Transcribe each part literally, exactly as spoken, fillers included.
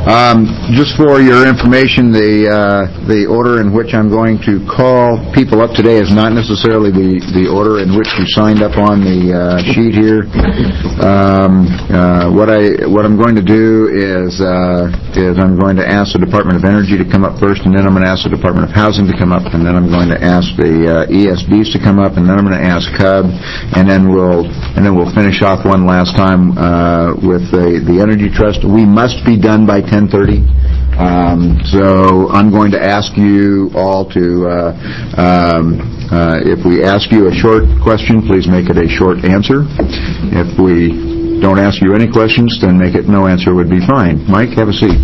Um, just for your information, the uh, the order in which I'm going to call people up today is not necessarily the, the order in which you signed up on the uh, sheet here. Um, uh, what I what I'm going to do is uh, is I'm going to ask the Department of Energy to come up first, and then I'm going to ask the Department of Housing to come up, and then I'm going to ask the uh, E S Bs to come up, and then I'm going to ask C U B, and then we'll and then we'll finish off one last time uh, with the the Energy Trust. We must be done by ten thirty. Um, so I'm going to ask you all to, uh, um, uh, if we ask you a short question, please make it a short answer. If we don't ask you any questions, then make it no answer would be fine. Mike, have a seat.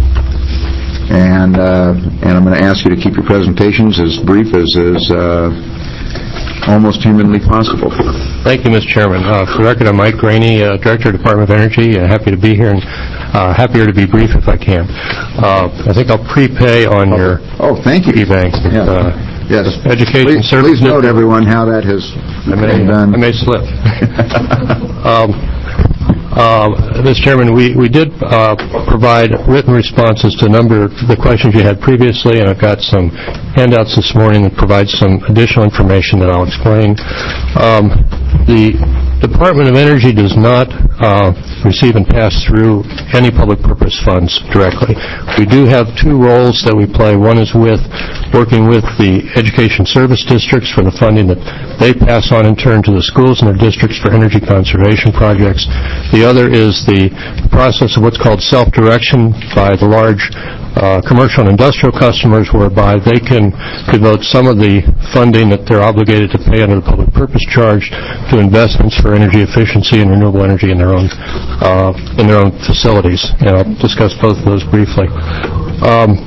And uh, and I'm going to ask you to keep your presentations as brief as is uh, almost humanly possible. Thank you, Mister Chairman. Uh, for the record, I'm Mike Graney, uh, Director of Department of Energy. Uh, happy to be here, and uh, happier to be brief if I can. Uh, I think I'll prepay on your oh, thank you. E-Bank. Yeah. Uh, yes. Education please, Services. Please note, everyone, how that has I may, been done. I may slip. um, Uh, Mister Chairman, we, we did uh, provide written responses to a number of the questions you had previously, and I've got some handouts this morning that provide some additional information that I'll explain. Um, the Department of Energy does not uh, receive and pass through any public purpose funds directly. We do have two roles that we play. One is with working with the education service districts for the funding that they pass on in turn to the schools and their districts for energy conservation projects. The other is the process of what's called self-direction by the large uh, commercial and industrial customers, whereby they can devote some of the funding that they're obligated to pay under the public purpose charge to investments for energy efficiency and renewable energy in their own uh, in their own facilities. And I'll discuss both of those briefly. Um,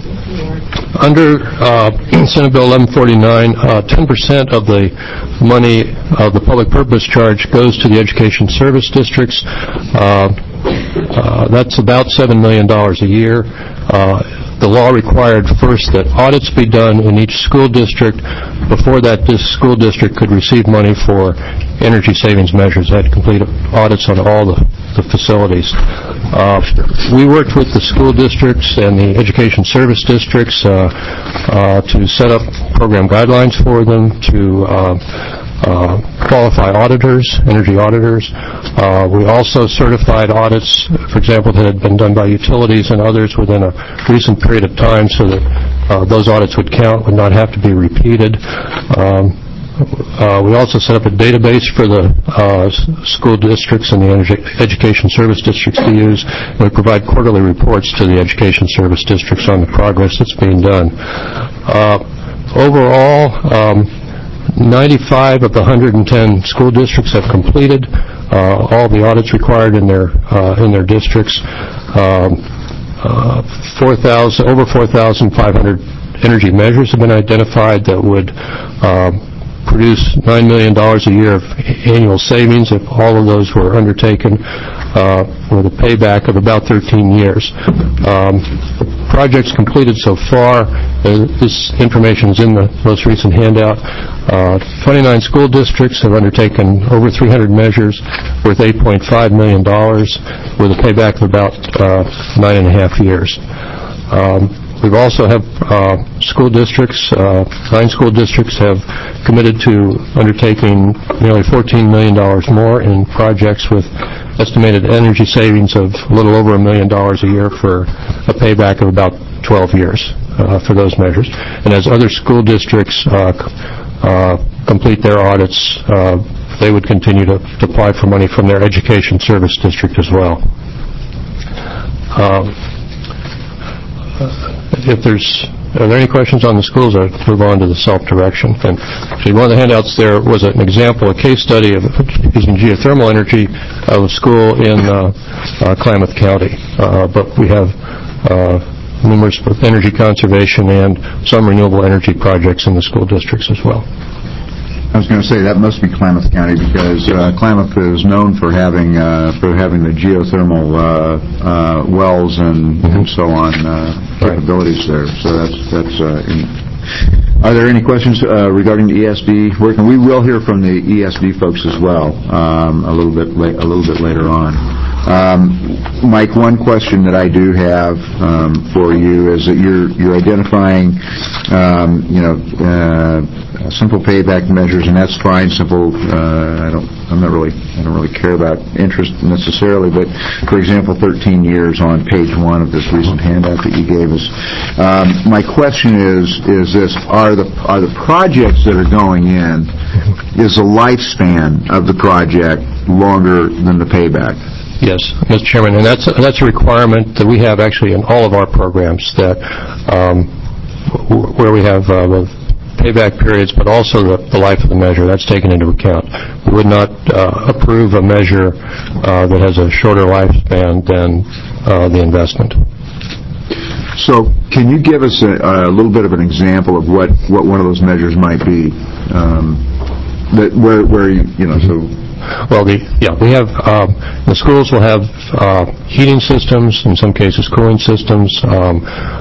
Under uh, Senate Bill eleven forty-nine, uh, ten percent of the money of the public purpose charge goes to the education service districts. Uh, uh, that's about seven million dollars a year. Uh, the law required first that audits be done in each school district before that this school district could receive money for energy savings measures. They had to complete audits on all the, the facilities. Uh, we worked with the school districts and the education service districts uh, uh, to set up program guidelines for them, to uh, uh, qualify auditors, energy auditors. Uh, we also certified audits, for example, that had been done by utilities and others within a recent period of time, so that uh, those audits would count, would not have to be repeated. Um, Uh, we also set up a database for the uh, school districts and the energy education service districts to use. And we provide quarterly reports to the education service districts on the progress that's being done. Uh, overall, um, ninety-five of the one hundred ten school districts have completed uh, all the audits required in their uh, in their districts. Um, uh, four thousand over four thousand five hundred energy measures have been identified that would uh, produce nine million dollars a year of annual savings if all of those were undertaken uh, with a payback of about thirteen years. Um, projects completed so far, uh, this information is in the most recent handout. Uh, twenty-nine school districts have undertaken over three hundred measures worth eight point five million dollars with a payback of about uh, nine and a half years. Um, We also have uh, school districts, uh, nine school districts have committed to undertaking nearly fourteen million dollars more in projects with estimated energy savings of a little over a million dollars a year for a payback of about twelve years uh, for those measures. And as other school districts uh, uh, complete their audits, uh, they would continue to, to apply for money from their education service district as well. Um, If there's, are there any questions on the schools? I'll move on to the self-direction. And actually, one of the handouts there was an example, a case study of using geothermal energy of a school in uh, uh, Klamath County. Uh, but we have uh, numerous energy conservation and some renewable energy projects in the school districts as well. I was going to say that must be Klamath County, because uh, Klamath is known for having uh, for having the geothermal uh, uh, wells and, mm-hmm. and so on uh, capabilities there. So that's that's. Uh, in. Are there any questions uh, regarding the E S B work? And we will hear from the E S B folks as well um, a little bit la- a little bit later on. Um, Mike, one question that I do have um, for you is that you're you're identifying, um, you know, uh, simple payback measures, and that's fine. Simple. Uh, I don't. I'm not really. I don't really care about interest necessarily, but for example, thirteen years on page one of this recent handout that you gave us. Um, my question is: Is this are the are the projects that are going in? Is the lifespan of the project longer than the payback? Yes, Mister Chairman, and that's that's a requirement that we have actually in all of our programs, that um, w- where we have uh, both payback periods, but also the, the life of the measure. That's taken into account. We would not uh, approve a measure uh, that has a shorter lifespan than uh, the investment. So, can you give us a, a little bit of an example of what, what one of those measures might be? Um, that where where you you know so. Well, the yeah, we have um, the schools will have uh, heating systems, in some cases cooling systems um,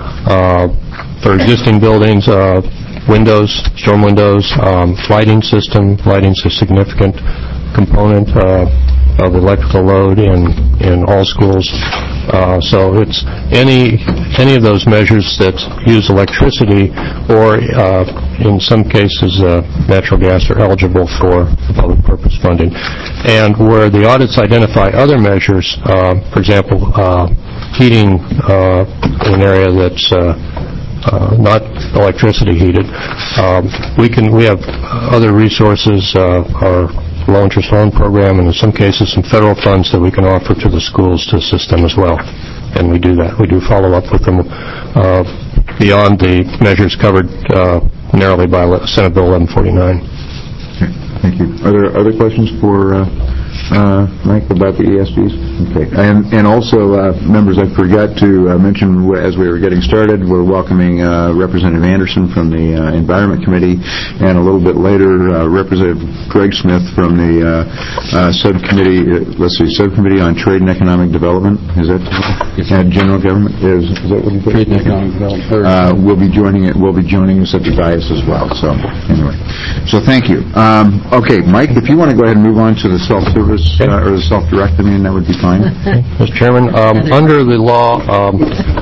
uh, for existing buildings, uh, windows, storm windows, um, lighting system. Lighting's a significant component uh, of electrical load in in all schools. Uh, so it's any any of those measures that use electricity, or uh, in some cases uh, natural gas, are eligible for public purpose funding. And where the audits identify other measures, uh, for example, uh, heating uh, in an area that's uh, uh, not electricity heated, um, we can we have other resources. Uh, our low-interest loan program, and in some cases some federal funds that we can offer to the schools to assist them as well. And we do that. We do follow up with them uh, beyond the measures covered uh, narrowly by Senate Bill eleven forty-nine. Okay, thank you. Are there other questions for uh, uh, Mike about the E S Ps? Okay. And, and also, uh, members, I forgot to uh, mention as we were getting started, we're welcoming uh, Representative Anderson from the uh, Environment Committee, and a little bit later, uh, Representative Greg Smith from the uh, uh, subcommittee, uh, let's see, Subcommittee on Trade and Economic Development. Is that yes, uh, General Government? Is, is that what you put? Trade and Economic Development. Uh, we'll be joining it. We'll be joining us at the dais as well. So anyway, so thank you. Um, okay, Mike, if you want to go ahead and move on to the self-service uh, or the self-directed, I mean, that would be fine. Mister Chairman, um, under the law, um,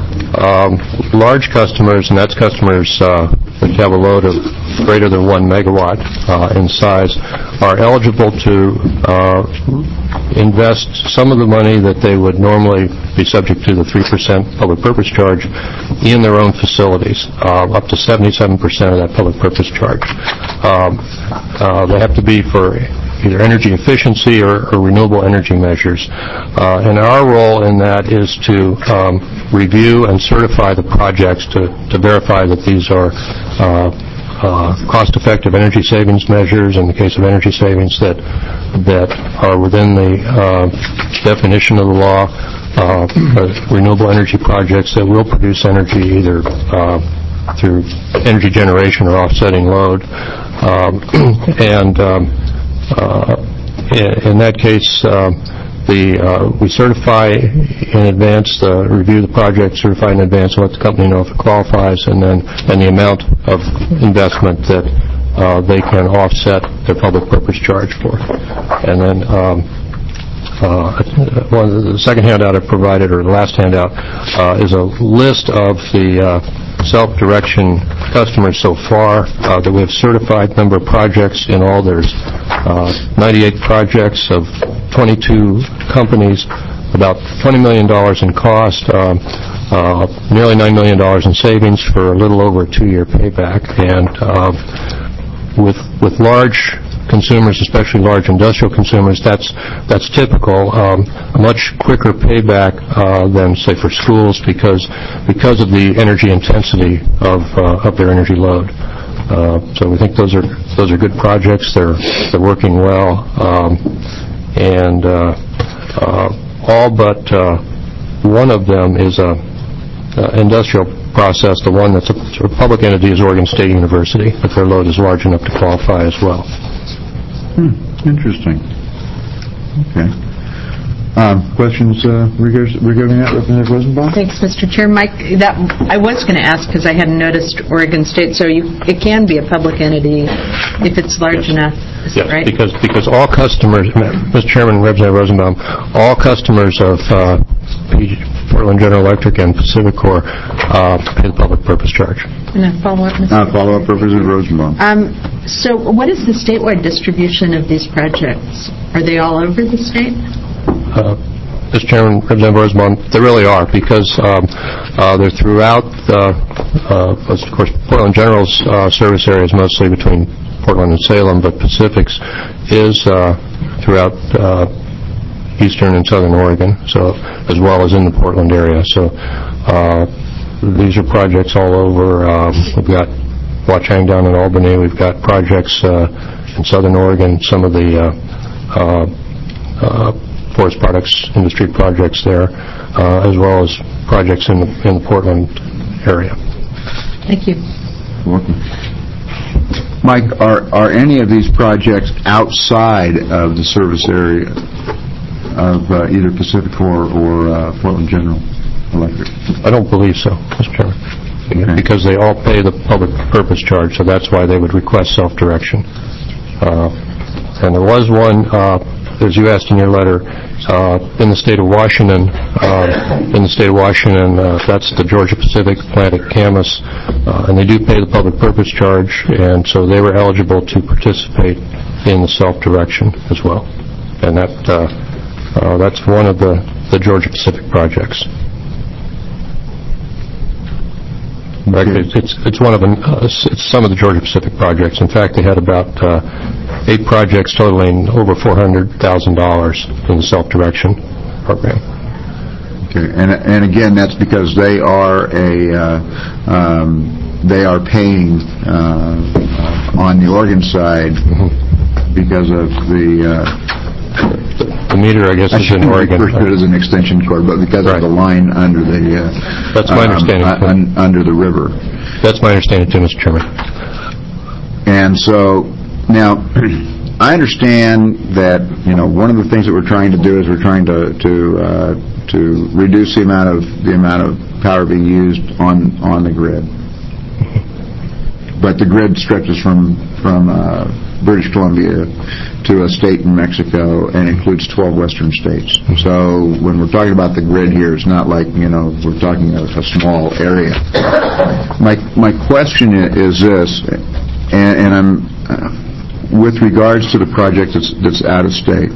um, large customers, and that's customers uh, that have a load of greater than one megawatt uh, in size, are eligible to uh, invest some of the money that they would normally be subject to the three percent public purpose charge in their own facilities, uh, up to seventy-seven percent of that public purpose charge. Um, uh, they have to be for either energy efficiency or, or renewable energy measures. Uh, and our role in that is to um, review and certify the projects to, to verify that these are uh, uh, cost-effective energy savings measures, in the case of energy savings, that that are within the uh, definition of the law, uh, renewable energy projects that will produce energy either uh, through energy generation or offsetting load. Um, and um, Uh, in, in that case, uh, the uh, we certify in advance, uh, review the project, certify in advance, and let the company know if it qualifies, and then and the amount of investment that uh, they can offset their public purpose charge for. And then um, uh, one of the second handout I provided, or the last handout, uh, is a list of the uh, self-direction customers so far uh, that we have certified number of projects in all. There's uh, ninety-eight projects of twenty-two companies, about twenty million dollars in cost, uh, uh, nearly nine million dollars in savings for a little over a two-year payback. And uh, with with large consumers, especially large industrial consumers, that's that's typical. Um, a much quicker payback uh, than, say, for schools, because because of the energy intensity of uh, of their energy load. Uh, so we think those are those are good projects. They're they're working well, um, and uh, uh, all but uh, one of them is a uh, industrial process. The one that's a, a public entity is Oregon State University, but their load is large enough to qualify as well. Hmm, interesting. Okay. Um, questions uh, regarding regarding that, Representative Rosenbaum? Thanks, Mister Chair. Mike, that I was going to ask because I hadn't noticed Oregon State. So you, it can be a public entity if it's large yes. enough, is yes, that right? because because all customers, Mister Chairman and Representative Rosenbaum, all customers of uh, Portland General Electric and Pacificor uh, pay the public purpose charge. And a follow-up, Mister Uh, follow-up, Representative Rosenbaum. Um, so what is the statewide distribution of these projects? Are they all over the state? Uh, Mister Chairman, Representative Rosenbaum, they really are, because um, uh, they're throughout, uh, uh, of course, Portland General's uh, service area is mostly between Portland and Salem, but Pacific's is uh, throughout uh, eastern and southern Oregon, so as well as in the Portland area. So uh, these are projects all over. Um, we've got Watchung down in Albany. We've got projects uh, in southern Oregon, some of the uh, uh, uh, forest products industry projects there, uh, as well as projects in the, in the Portland area. Thank you. Welcome. Mike, are are any of these projects outside of the service area of uh, either Pacificor or uh, Portland General Electric? I don't believe so, Mister Chairman, okay. because they all pay the public purpose charge, so that's why they would request self-direction. Uh, and there was one, uh, as you asked in your letter, uh, in the state of Washington, uh, in the state of Washington, uh, that's the Georgia Pacific plant at Camas, uh, and they do pay the public purpose charge, and so they were eligible to participate in the self-direction as well. And that uh, uh, that's one of the, the Georgia Pacific projects. Okay. It's it's one of the uh, it's some of the Georgia Pacific projects. In fact, they had about uh, eight projects totaling over four hundred thousand dollars in the self-direction program. Okay, and and again, that's because they are a uh, um, they are paying uh, on the Oregon side mm-hmm. because of the. Uh, The meter, I guess, I is in Oregon. I shouldn't refer to it as an extension cord, but because right. of the line under the... Uh, That's my um, understanding. Uh, un, under the river. That's my understanding, too, Mister Chairman. And so, now, I understand that, you know, one of the things that we're trying to do is we're trying to to, uh, to reduce the amount of the amount of power being used on, on the grid. But the grid stretches from, from uh, British Columbia to a state in Mexico and includes twelve western states. So when we're talking about the grid here, it's not like, you know, we're talking a, a small area. My my question is this, and, and I'm uh, with regards to the project that's that's out of state.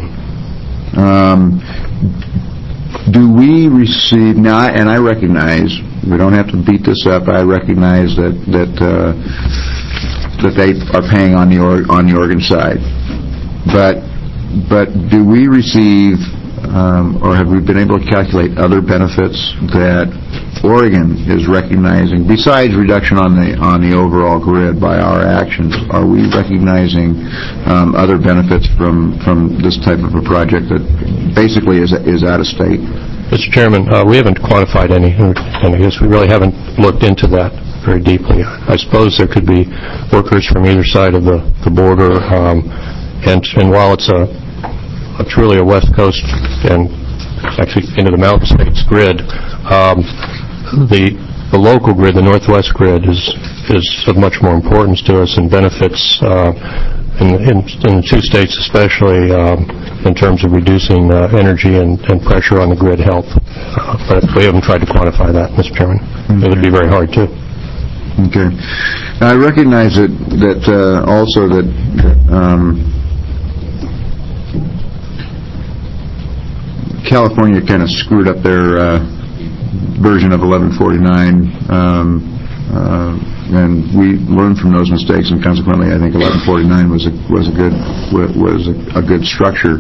Um, do we receive now? And I recognize we don't have to beat this up. I recognize that that. Uh, that they are paying on the or, on the Oregon side, but but do we receive um, or have we been able to calculate other benefits that Oregon is recognizing besides reduction on the on the overall grid by our actions? Are we recognizing um, other benefits from from this type of a project that basically is is out of state? Mister Chairman, uh, we haven't quantified any, and I guess we really haven't looked into that very deeply. I suppose there could be workers from either side of the, the border, um, and, and while it's a, a truly a West Coast and actually into the Mountain States grid, um, the the local grid, the Northwest grid, is is of much more importance to us and benefits uh, in, in, in the two states especially um, in terms of reducing uh, energy and, and pressure on the grid health. Uh, but we haven't tried to quantify that, Mister Chairman. Okay. It would be very hard to. Okay. Now, I recognize that that uh, also that um, California kind of screwed up their uh, version of eleven forty-nine, um, uh, and we learned from those mistakes, and consequently, I think eleven forty-nine was a was a good was a, a good structure.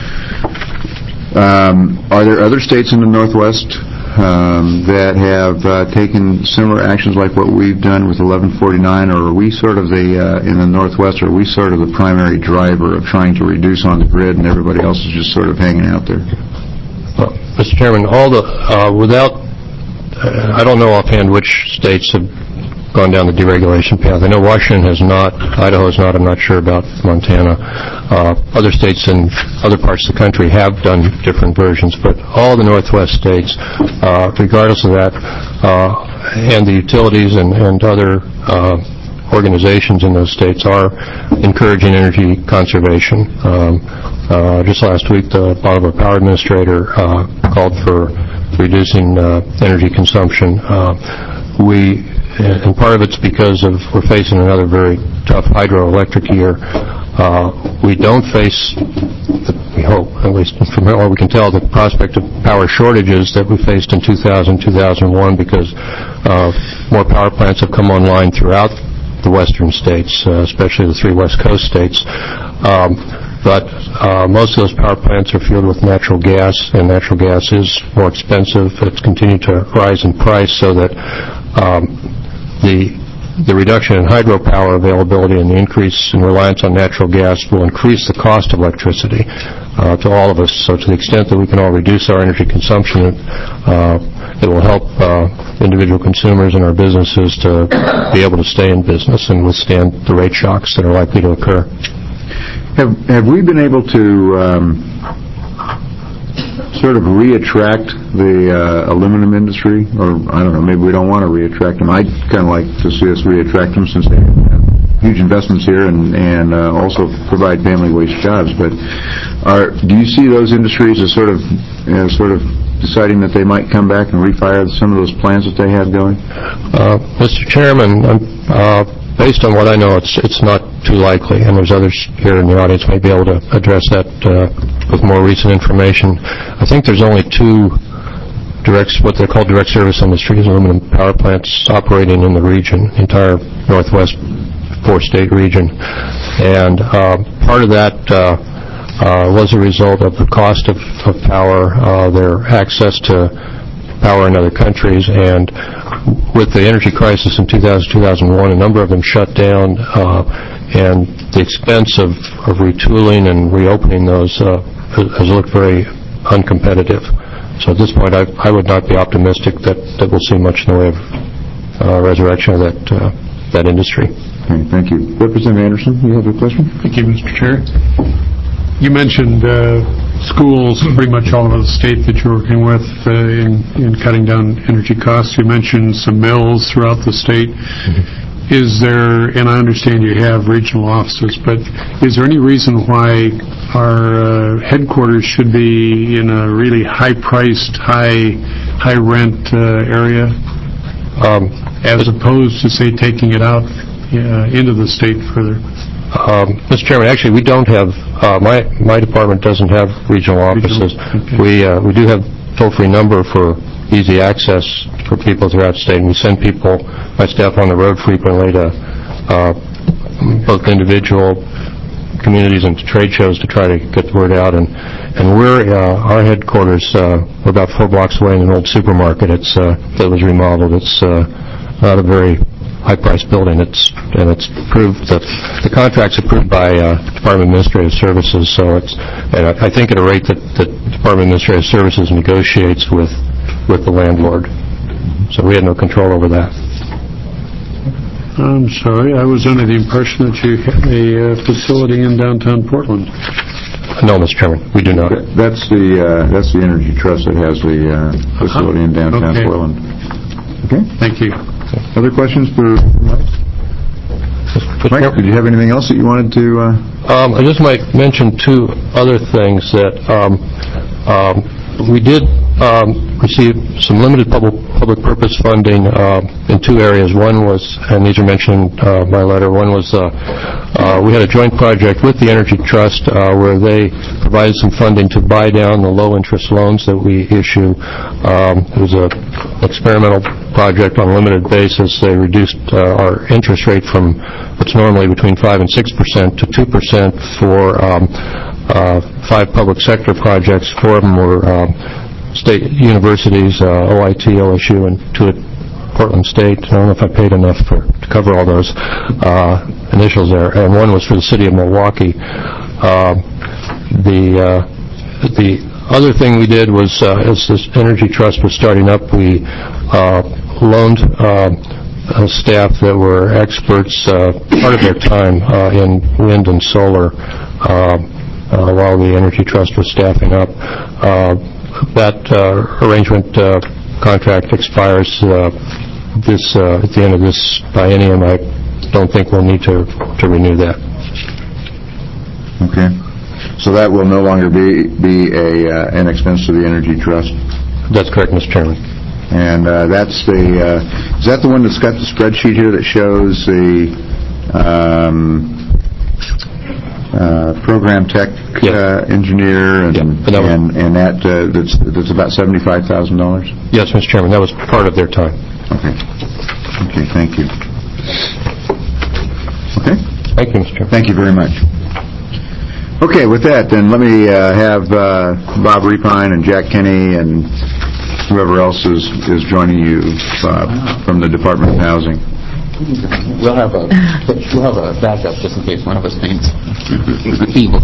Um, are there other states in the Northwest um, that have uh, taken similar actions like what we've done with eleven forty-nine, or are we sort of the, uh, in the Northwest, are we sort of the primary driver of trying to reduce on the grid and everybody else is just sort of hanging out there? Well, Mister Chairman, all the, uh, without, uh, I don't know offhand which states have gone down the deregulation path. I know Washington has not, Idaho has not, I'm not sure about Montana. Uh, other states in other parts of the country have done different versions, but all the Northwest states, uh, regardless of that, uh, and the utilities and, and other uh, organizations in those states are encouraging energy conservation. Um, uh, just last week, the Bolivar Power Administrator uh, called for reducing uh, energy consumption. Uh, we And part of it's because of we're facing another very tough hydroelectric year. Uh, we don't face, we hope, at least from what we can tell, the prospect of power shortages that we faced in two thousand, two thousand one because uh, more power plants have come online throughout the western states, uh, especially the three West Coast states. Um, but uh, most of those power plants are fueled with natural gas, and natural gas is more expensive. It's continued to rise in price so that um, The, the reduction in hydropower availability and the increase in reliance on natural gas will increase the cost of electricity uh, to all of us. So to the extent that we can all reduce our energy consumption, uh, it will help uh, individual consumers and our businesses to be able to stay in business and withstand the rate shocks that are likely to occur. Have, have we been able to um, sort of re-attract the uh, aluminum industry? Or, I don't know, maybe we don't want to re-attract them. I'd kind of like to see us re-attract them since they have huge investments here and, and uh, also provide family wage jobs. But are, do you see those industries as sort of, you know, sort of deciding that they might come back and refire some of those plans that they have going? Uh, Mister Chairman, uh, based on what I know, it's it's not too likely, and there's others here in the audience may be able to address that uh, with more recent information. I think there's only two direct, what they're called direct service industries, aluminum power plants operating in the region, entire Northwest four-state region. And uh, part of that uh, uh, was a result of the cost of, of power, uh, their access to power in other countries, and with the energy crisis in two thousand, two thousand one, a number of them shut down, uh, and the expense of, of retooling and reopening those uh, has looked very uncompetitive. So at this point, I, I would not be optimistic that, that we'll see much in the way of uh, resurrection of that, uh, that industry. Okay, thank you. Representative Anderson, you have a question? Thank you, Mister Chair. You mentioned uh, schools pretty much all over the state that you're working with uh, in, in cutting down energy costs. You mentioned some mills throughout the state. Mm-hmm. Is there, and I understand you have regional offices, but is there any reason why our uh, headquarters should be in a really high-priced, high, high-rent uh, area, um, as opposed to, say, taking it out uh, into the state further? Um, Mister Chairman, actually, we don't have, uh, my my department doesn't have regional offices. Regional? Okay. We uh, we do have toll-free number for easy access for people throughout the state, and we send people, my staff, on the road frequently to uh, both individual communities and to trade shows to try to get the word out. And and we're uh, our headquarters, uh, we're about four blocks away in an old supermarket. It's uh, that was remodeled. It's uh, not a very high-priced building. It's and it's approved that the contract's approved by uh, Department of Administrative Services. So it's and I think at a rate that the Department of Administrative Services negotiates with with the landlord. So we had no control over that. I'm sorry, I was under the impression that you had a uh, facility in downtown Portland. No, Mister Chairman, we do not. That's the uh, that's the Energy Trust that has the uh, facility in downtown okay. Portland. Okay. Thank you. Other questions for Mike? Mike, did you have anything else that you wanted to? Uh... Um, I just might mention two other things that um, um, we did um, receive some limited public public purpose funding uh, in two areas. One was, and these are mentioned uh, by letter. One was uh, uh, we had a joint project with the Energy Trust uh, where they provided some funding to buy down the low interest loans that we issue. Um, it was an experimental project on a limited basis. They reduced uh, our interest rate from what's normally between five and six percent to two percent for um, uh, five public sector projects. Four of them were uh, state universities, uh, O I T, O S U, and two at Portland State. I don't know if I paid enough for, to cover all those uh, initials there. And one was for the city of Milwaukee. Uh, the uh, the other thing we did was, uh, as this Energy Trust was starting up, we uh, loaned uh, uh, staff that were experts uh, part of their time uh, in wind and solar uh, uh, while the Energy Trust was staffing up. Uh, that uh, arrangement uh, contract expires uh, this uh, at the end of this biennium. I don't think we'll need to, to renew that. Okay. So that will no longer be be a uh, an expense to the Energy Trust? That's correct, Mister Chairman. And uh, that's the, uh, is that the one that's got the spreadsheet here that shows the um, uh, program tech Yes. uh, engineer and, Yeah, but that was- and, and that, uh, that's, that's about seventy-five thousand dollars? Yes, Mister Chairman, that was part of their time. Okay. Okay, thank you. Okay? Thank you, Mister Chairman. Thank you very much. Okay, with that, then let me uh, have uh, Bob Repine and Jack Kenny and whoever else is, is joining you uh, from the Department of Housing. We'll have a we'll have a backup just in case one of us faints. Evil.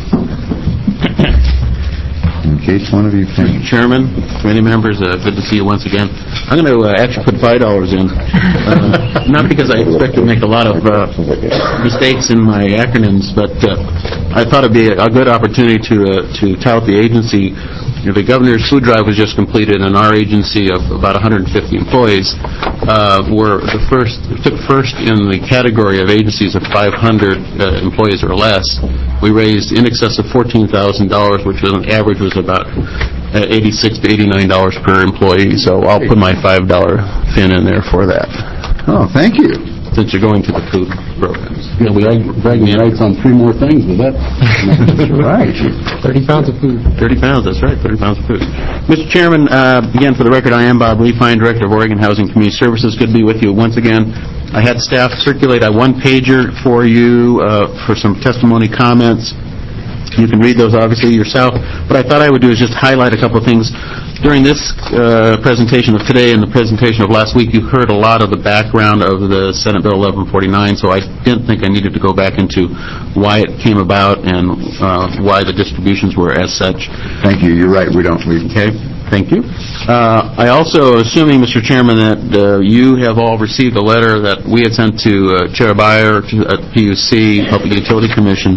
In case one of you thinks. Chairman, committee members, uh, good to see you once again. I'm going to uh, actually put five dollars in, uh, not because I expect to make a lot of uh, mistakes in my acronyms, but uh, I thought it'd be a, a good opportunity to uh, to tout the agency. You know, the governor's food drive was just completed, and our agency of about one hundred fifty employees uh, were the first took first in the category of agencies of five hundred uh, employees or less. We raised in excess of fourteen thousand dollars, which was an average was about uh, eighty-six to eighty-nine dollars per employee. So I'll put my five dollar fin in there for that. Oh, thank you. Since you're going to the food programs. Yeah, we bragging rights on three more things, but that... Right. thirty pounds of food. thirty pounds, that's right, thirty pounds of food. Mister Chairman, uh, again, for the record, I am Bob Repine, Director of Oregon Housing Community Services. Good to be with you once again. I had staff circulate a one-pager for you uh, for some testimony comments. You can read those, obviously, yourself. What I thought I would do is just highlight a couple of things. During this uh, presentation of today and the presentation of last week, you heard a lot of the background of the Senate Bill eleven forty-nine, so I didn't think I needed to go back into why it came about and uh, why the distributions were as such. Thank you. You're right. We don't. We, Okay, thank you. Uh, I also, assuming, Mister Chairman, that uh, you have all received a letter that we had sent to uh, Chair Beyer to, at P U C, Public Utility Commission,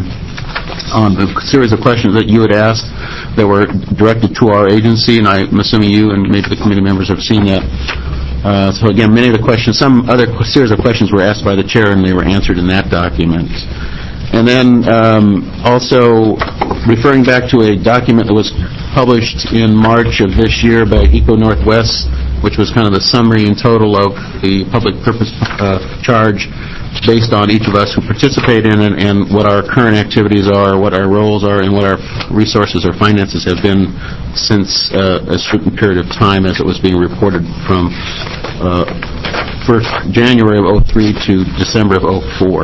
on the series of questions that you had asked that were directed to our agency, and I'm assuming you and maybe the committee members have seen that. Uh, so again, many of the questions, some other series of questions were asked by the chair, and they were answered in that document. And then um, also referring back to a document that was published in March of this year by Eco Northwest, which was kind of the summary in total of the public purpose uh, charge based on each of us who participate in it and what our current activities are, what our roles are, and what our resources or finances have been since uh, a certain period of time as it was being reported from uh, first January of oh three to December of oh four.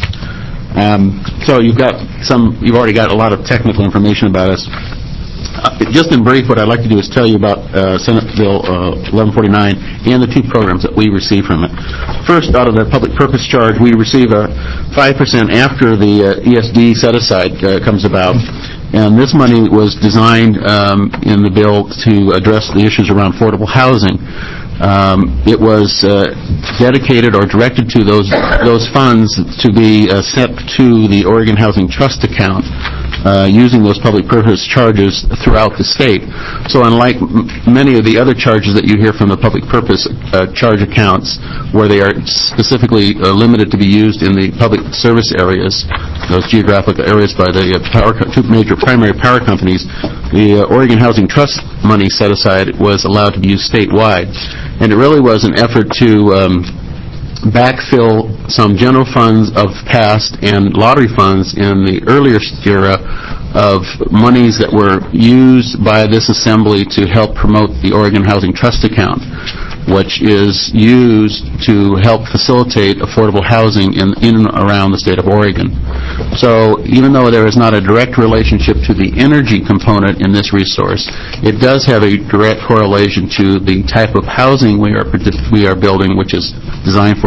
Um, so you've got some, you've already got a lot of technical information about us. Uh, just in brief, what I'd like to do is tell you about uh, Senate Bill uh, eleven forty-nine and the two programs that we receive from it. First, out of the public purpose charge, we receive a five percent after the uh, E S D set-aside uh, comes about. And this money was designed um, in the bill to address the issues around affordable housing. Um, it was uh, dedicated or directed to those those funds to be uh, sent to the Oregon Housing Trust account uh, using those public purpose charges throughout the state. So unlike m- many of the other charges that you hear from the public purpose uh, charge accounts, where they are specifically uh, limited to be used in the public service areas, those geographic areas by the uh, power co- two major primary power companies, the uh, Oregon Housing Trust money set aside was allowed to be used statewide. And it really was an effort to um, backfill some general funds of past and lottery funds in the earlier era of monies that were used by this assembly to help promote the Oregon Housing Trust account, which is used to help facilitate affordable housing in, in and around the state of Oregon. So even though there is not a direct relationship to the energy component in this resource, it does have a direct correlation to the type of housing we are we are building, which is designed for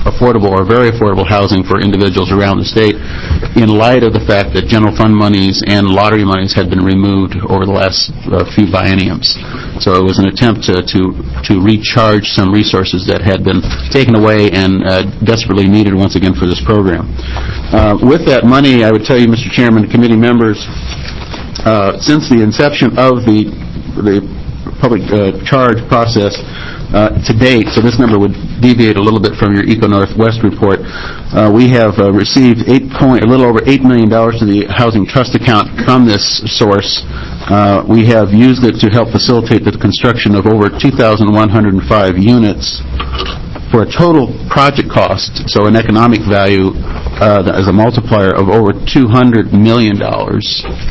affordable or very affordable housing for individuals around the state in light of the fact that general fund monies and lottery monies had been removed over the last uh, few bienniums. So it was an attempt to, to, to recharge some resources that had been taken away and uh, desperately needed once again for this program. Uh, with that money, I would tell you, Mister Chairman, committee members, uh, since the inception of the, the public uh, charge process uh, to date, so this number would deviate a little bit from your Eco Northwest report, uh, we have uh, received eight point, a little over eight million dollars to the Housing Trust account from this source. Uh, we have used it to help facilitate the construction of over two thousand one hundred five units for a total project cost, so an economic value uh, as a multiplier of over two hundred million dollars.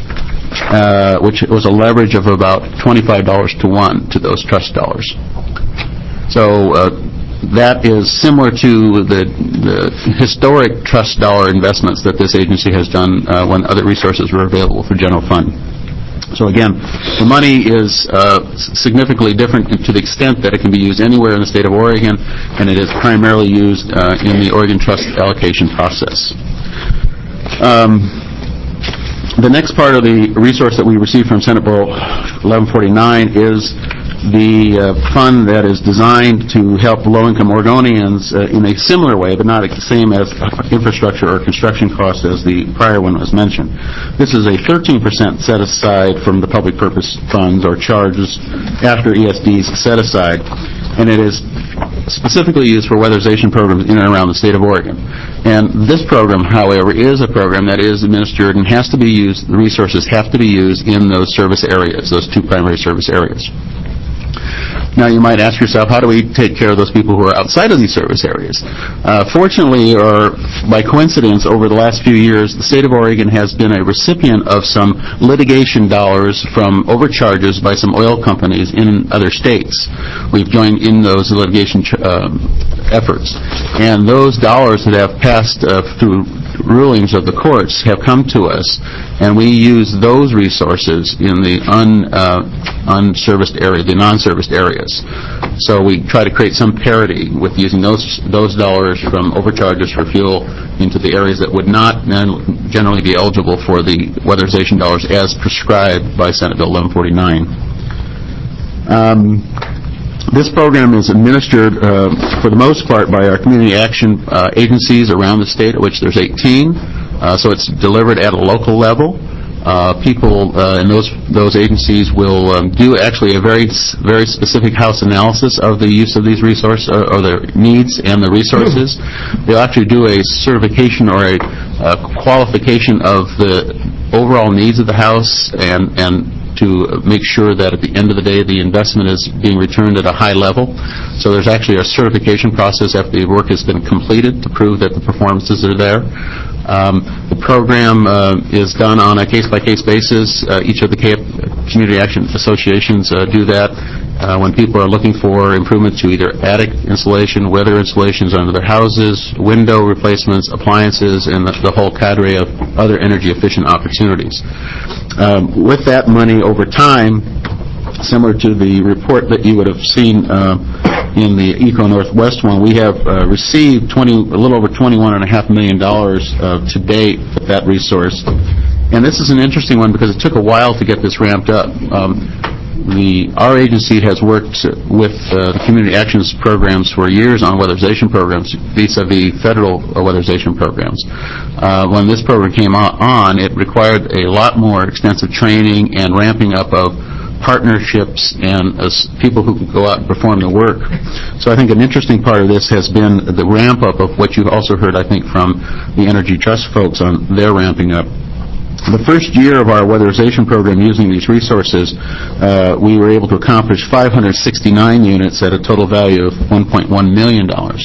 Uh, which was a leverage of about twenty-five dollars to one to those trust dollars. So uh, that is similar to the, the historic trust dollar investments that this agency has done uh, when other resources were available for general fund. So again, the money is uh, significantly different to the extent that it can be used anywhere in the state of Oregon, and it is primarily used uh, in the Oregon Trust allocation process. Um, The next part of the resource that we received from Senate Bill eleven forty-nine is the uh, fund that is designed to help low-income Oregonians uh, in a similar way, but not the same as infrastructure or construction costs as the prior one was mentioned. This is a thirteen percent set aside from the public purpose funds or charges after E S Ds set aside, and it is specifically used for weatherization programs in and around the state of Oregon. And this program, however, is a program that is administered and has to be used, the resources have to be used in those service areas, those two primary service areas. Now, you might ask yourself, how do we take care of those people who are outside of these service areas? Uh, fortunately, or by coincidence, over the last few years, the state of Oregon has been a recipient of some litigation dollars from overcharges by some oil companies in other states. We've joined in those litigation ch- um, efforts. And those dollars that have passed uh, through rulings of the courts have come to us, and we use those resources in the un, uh, unserviced area, the non-serviced areas. So we try to create some parity with using those those dollars from overcharges for fuel into the areas that would not generally be eligible for the weatherization dollars as prescribed by Senate Bill eleven forty-nine. Um, This program is administered, uh, for the most part, by our community action uh, agencies around the state, of which there's eighteen. Uh, so it's delivered at a local level. Uh, people uh, in those those agencies will um, do actually a very very specific house analysis of the use of these resources or, or their needs and the resources. They'll actually do a certification or a uh, qualification of the overall needs of the house and and. to make sure that at the end of the day the investment is being returned at a high level. So there's actually a certification process after the work has been completed to prove that the performances are there. Um, the program uh, is done on a case-by-case basis. Uh, each of the community action associations uh, do that uh, when people are looking for improvements to either attic insulation, weather installations under their houses, window replacements, appliances, and the, the whole cadre of other energy-efficient opportunities. Um, with that money over time, similar to the report that you would have seen uh, in the Eco Northwest one, we have uh, received twenty, a little over twenty-one and a half million dollars uh, to date with that resource. And this is an interesting one because it took a while to get this ramped up. Um, the our agency has worked with uh, the community actions programs for years on weatherization programs vis-a-vis federal weatherization programs. Uh, when this program came on, it required a lot more extensive training and ramping up of partnerships and uh, people who can go out and perform the work. So I think an interesting part of this has been the ramp-up of what you also heard, I think, from the Energy Trust folks on their ramping up. The first year of our weatherization program using these resources, uh, we were able to accomplish five hundred sixty-nine units at a total value of one point one million dollars.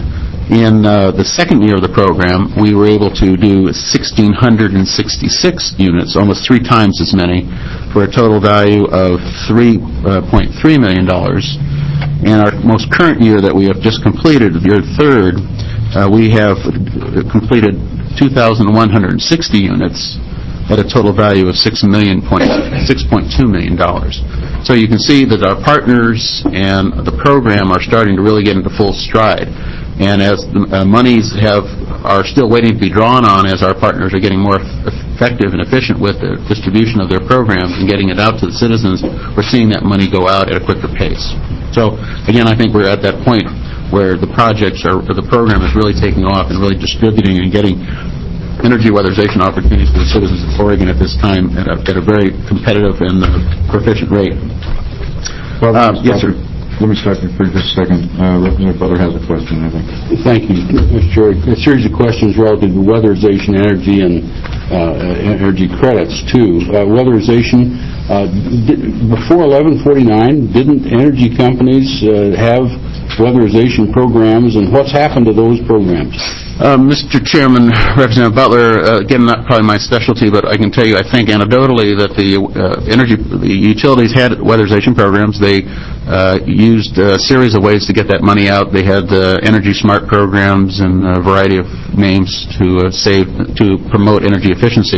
In uh, the second year of the program, we were able to do one thousand six hundred sixty-six units, almost three times as many, for a total value of three point three million dollars. And our most current year that we have just completed, the year third, uh, we have completed two thousand one hundred sixty units at a total value of six point two million dollars. So you can see that our partners and the program are starting to really get into full stride. And as the uh, monies have are still waiting to be drawn on as our partners are getting more effective and efficient with the distribution of their programs and getting it out to the citizens, we're seeing that money go out at a quicker pace. So, again, I think we're at that point where the projects are, or the program is really taking off and really distributing and getting energy weatherization opportunities for the citizens of Oregon at this time at a, at a very competitive and uh, proficient rate. Well, Uh, yes, sir. Let me stop you for just a second. Uh, Representative Butler has a question, I think. Thank you, Mister Chair. A series of questions relative to weatherization energy and uh, energy credits, too. Uh, weatherization, uh, did, before eleven forty-nine, didn't energy companies uh, have weatherization programs, and what's happened to those programs? Uh, Mister Chairman, Representative Butler, uh, again, not probably my specialty, but I can tell you, I think anecdotally that the uh, energy, the utilities had weatherization programs. They uh, used a series of ways to get that money out. They had uh, Energy Smart programs and a variety of names to uh, save, to promote energy efficiency.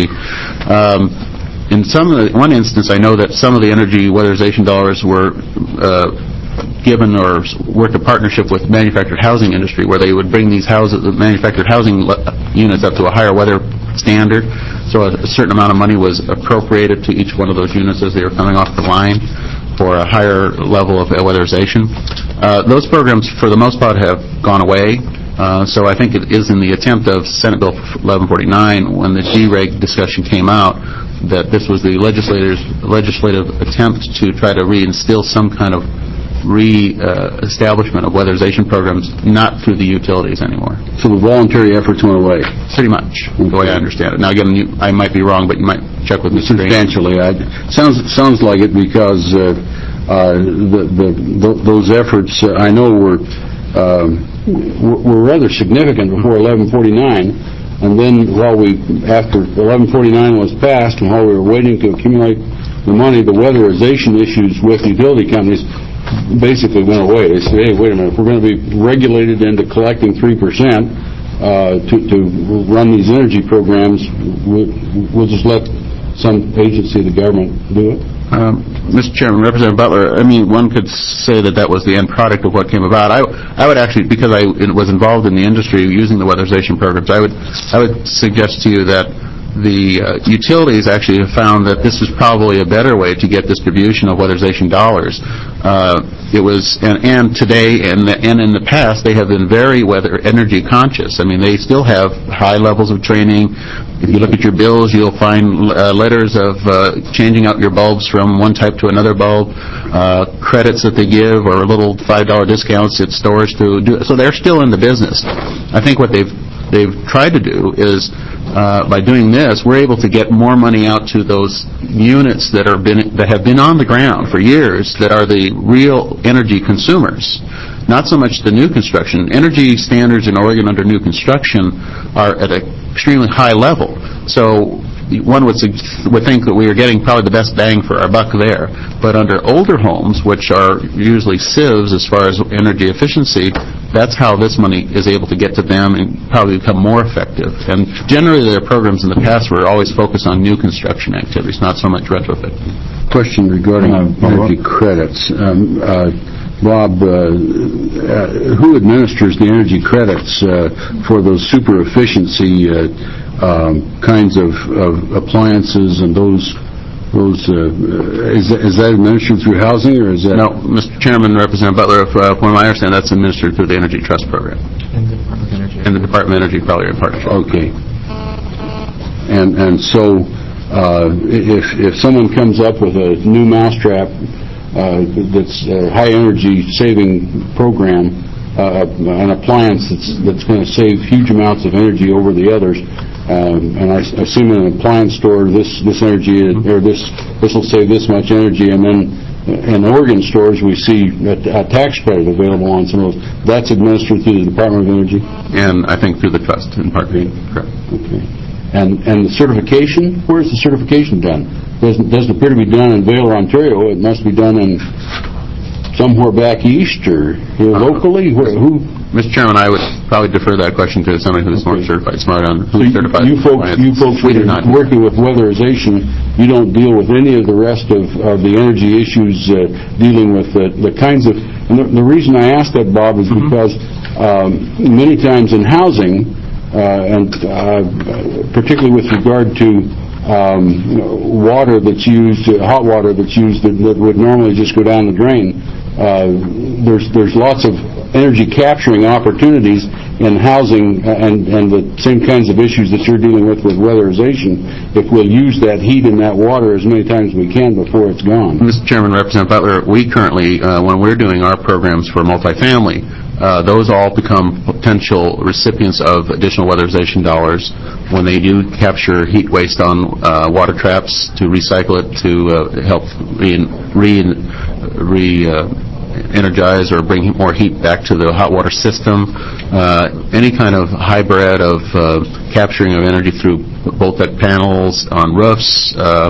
Um, in some, of the, one instance, I know that some of the energy weatherization dollars were uh, given or worked a partnership with manufactured housing industry where they would bring these houses, manufactured housing units up to a higher weather standard. So a, a certain amount of money was appropriated to each one of those units as they were coming off the line for a higher level of weatherization. Uh, those programs, for the most part, have gone away. Uh, so I think it is in the attempt of Senate Bill eleven forty-nine, when the G REG discussion came out, that this was the legislators' legislative attempt to try to reinstill some kind of re-establishment uh, of weatherization programs, not through the utilities anymore. So the voluntary efforts went away? Pretty much, okay. The way I understand it. Now, again, you, I might be wrong, but you might check with Mister Substantially. I, sounds sounds like it because uh, uh, the, the, the, those efforts, uh, I know, were, uh, were rather significant before eleven forty-nine, and then while we, after eleven forty-nine was passed and while we were waiting to accumulate the money, the weatherization issues with utility companies basically went away. They said, hey, wait a minute, if we're going to be regulated into collecting three percent uh, to, to run these energy programs, we'll, we'll just let some agency of the government do it? Um, Mister Chairman, Representative Butler, I mean, one could say that that was the end product of what came about. I, I would actually, because I was involved in the industry using the weatherization programs, I would, I would suggest to you that the uh, utilities actually have found that this is probably a better way to get distribution of weatherization dollars. Uh, it was, and, and today and, the, and in the past, they have been very weather energy conscious. I mean, they still have high levels of training. If you look at your bills, you'll find uh, letters of uh, changing out your bulbs from one type to another bulb, uh, credits that they give, or little five dollar discounts at stores to do. So they're still in the business. I think what they've they've tried to do is, uh, by doing this, we're able to get more money out to those units that are been that have been on the ground for years, that are the real energy consumers. Not so much the new construction. Energy standards in Oregon under new construction are at an extremely high level. So one would would think that we are getting probably the best bang for our buck there. But under older homes, which are usually sieves as far as energy efficiency, that's how this money is able to get to them and probably become more effective. And generally their programs in the past were always focused on new construction activities, not so much retrofit. Question regarding uh, energy credits. Um, uh, Bob, uh, uh, who administers the energy credits uh, for those super efficiency uh, um, kinds of, of appliances and those those uh, is, that, is that administered through housing, or is that? No, Mister Chairman, Representative Butler, if, uh, from what I understand, that's administered through the Energy Trust Program. And the Department of Energy. And the Department of Energy probably in partnership. Okay. And and so uh, if if someone comes up with a new mousetrap uh, that's a high energy saving program, uh, an appliance that's that's going to save huge amounts of energy over the others. Um, and I assume in an appliance store, this this energy or this this will save this much energy, and then in Oregon stores we see a, a tax credit available on some of those. That's administered through the Department of Energy, and I think through the trust in part. Okay. Correct. Okay. And and the certification, where is the certification done? Doesn't doesn't appear to be done in Vail, Ontario. It must be done in somewhere back east or here uh, locally. Where, who? Mister Chairman, I would probably defer that question to somebody who's okay. more certified, smart on who so certifies. You folks, you folks we are do not. working with weatherization. You don't deal with any of the rest of, of the energy issues uh, dealing with the, the kinds of. And the, the reason I ask that, Bob, is mm-hmm. because um, many times in housing, uh, and uh, particularly with regard to um, you know, water that's used, uh, hot water that's used that, that would normally just go down the drain, uh, there's there's lots of energy capturing opportunities in housing and, and the same kinds of issues that you're dealing with with weatherization if we'll use that heat and that water as many times as we can before it's gone. Mister Chairman, Representative Butler, we currently, uh, when we're doing our programs for multifamily, uh, those all become potential recipients of additional weatherization dollars when they do capture heat waste on uh, water traps to recycle it to uh, help re, re, re uh, energize or bring more heat back to the hot water system. Uh, any kind of hybrid of uh, capturing of energy through bolt deck panels on roofs. Uh,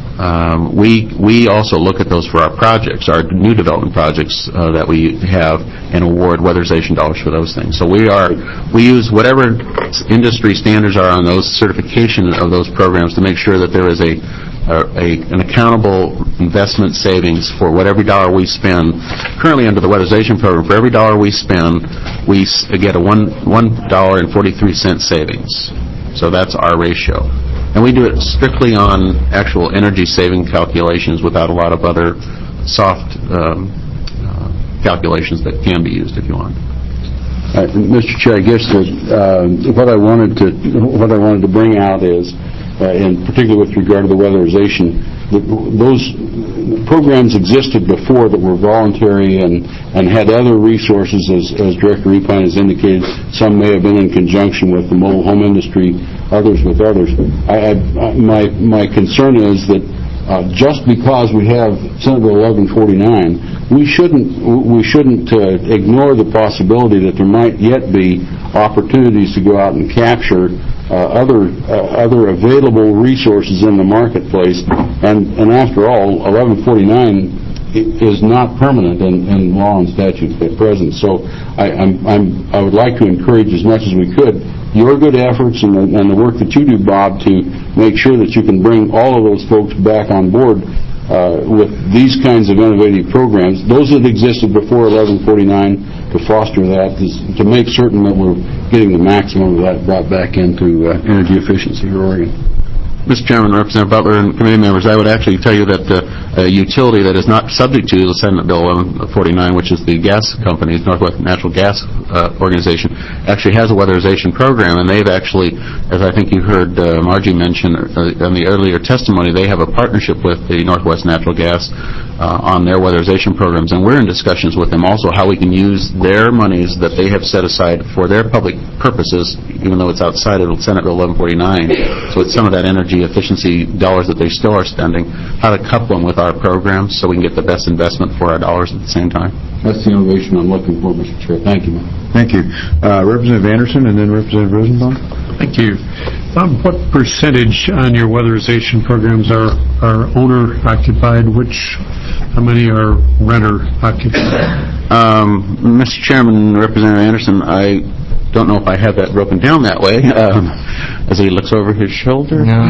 um, we we also look at those for our projects, our new development projects uh, that we have, and award weatherization dollars for those things. So we are we use whatever industry standards are on those certification of those programs to make sure that there is a A, an accountable investment savings for whatever dollar we spend. Currently, under the weatherization program, for every dollar we spend, we get a one one dollar and forty three cent savings. So that's our ratio, and we do it strictly on actual energy saving calculations, without a lot of other soft um, uh, calculations that can be used if you want. Uh, Mister Chair, I guess that uh, what I wanted to what I wanted to bring out is. Uh, and particularly with regard to the weatherization, the, those programs existed before that were voluntary and, and had other resources, as, as Director Repine has indicated. Some may have been in conjunction with the mobile home industry, others with others. I, I, my, my concern is that uh, just because we have Senate Bill eleven forty-nine, we shouldn't, we shouldn't uh, ignore the possibility that there might yet be opportunities to go out and capture Uh, other uh, other available resources in the marketplace, and and after all, eleven forty-nine is not permanent in, in law and statute at present. So I, I'm, I'm I would like to encourage as much as we could your good efforts and the, and the work that you do, Bob, to make sure that you can bring all of those folks back on board uh, with these kinds of innovative programs. Those that existed before eleven forty-nine, to foster that, is to make certain that we're getting the maximum of that brought back into uh, energy efficiency for Oregon. Mister Chairman, Representative Butler, and committee members, I would actually tell you that uh, a utility that is not subject to the Senate Bill eleven forty-nine, which is the gas company, Northwest Natural Gas uh, Organization, actually has a weatherization program, and they've actually, as I think you heard uh, Margie mention uh, in the earlier testimony, they have a partnership with the Northwest Natural Gas uh, on their weatherization programs, and we're in discussions with them also how we can use their monies that they have set aside for their public purposes, even though it's outside of Senate Bill eleven forty-nine, so it's some of that energy efficiency dollars that they still are spending, how to couple them with our programs so we can get the best investment for our dollars at the same time. That's the innovation I'm looking for, Mister Chair. Thank you. Thank you. Uh, Representative Anderson and then Representative Rosenbaum. Thank you. Um, what percentage on your weatherization programs are, are owner-occupied? Which, how many are renter-occupied? Um, Mister Chairman, Representative Anderson, I don't know if I have that broken down that way, um, as he looks over his shoulder. No.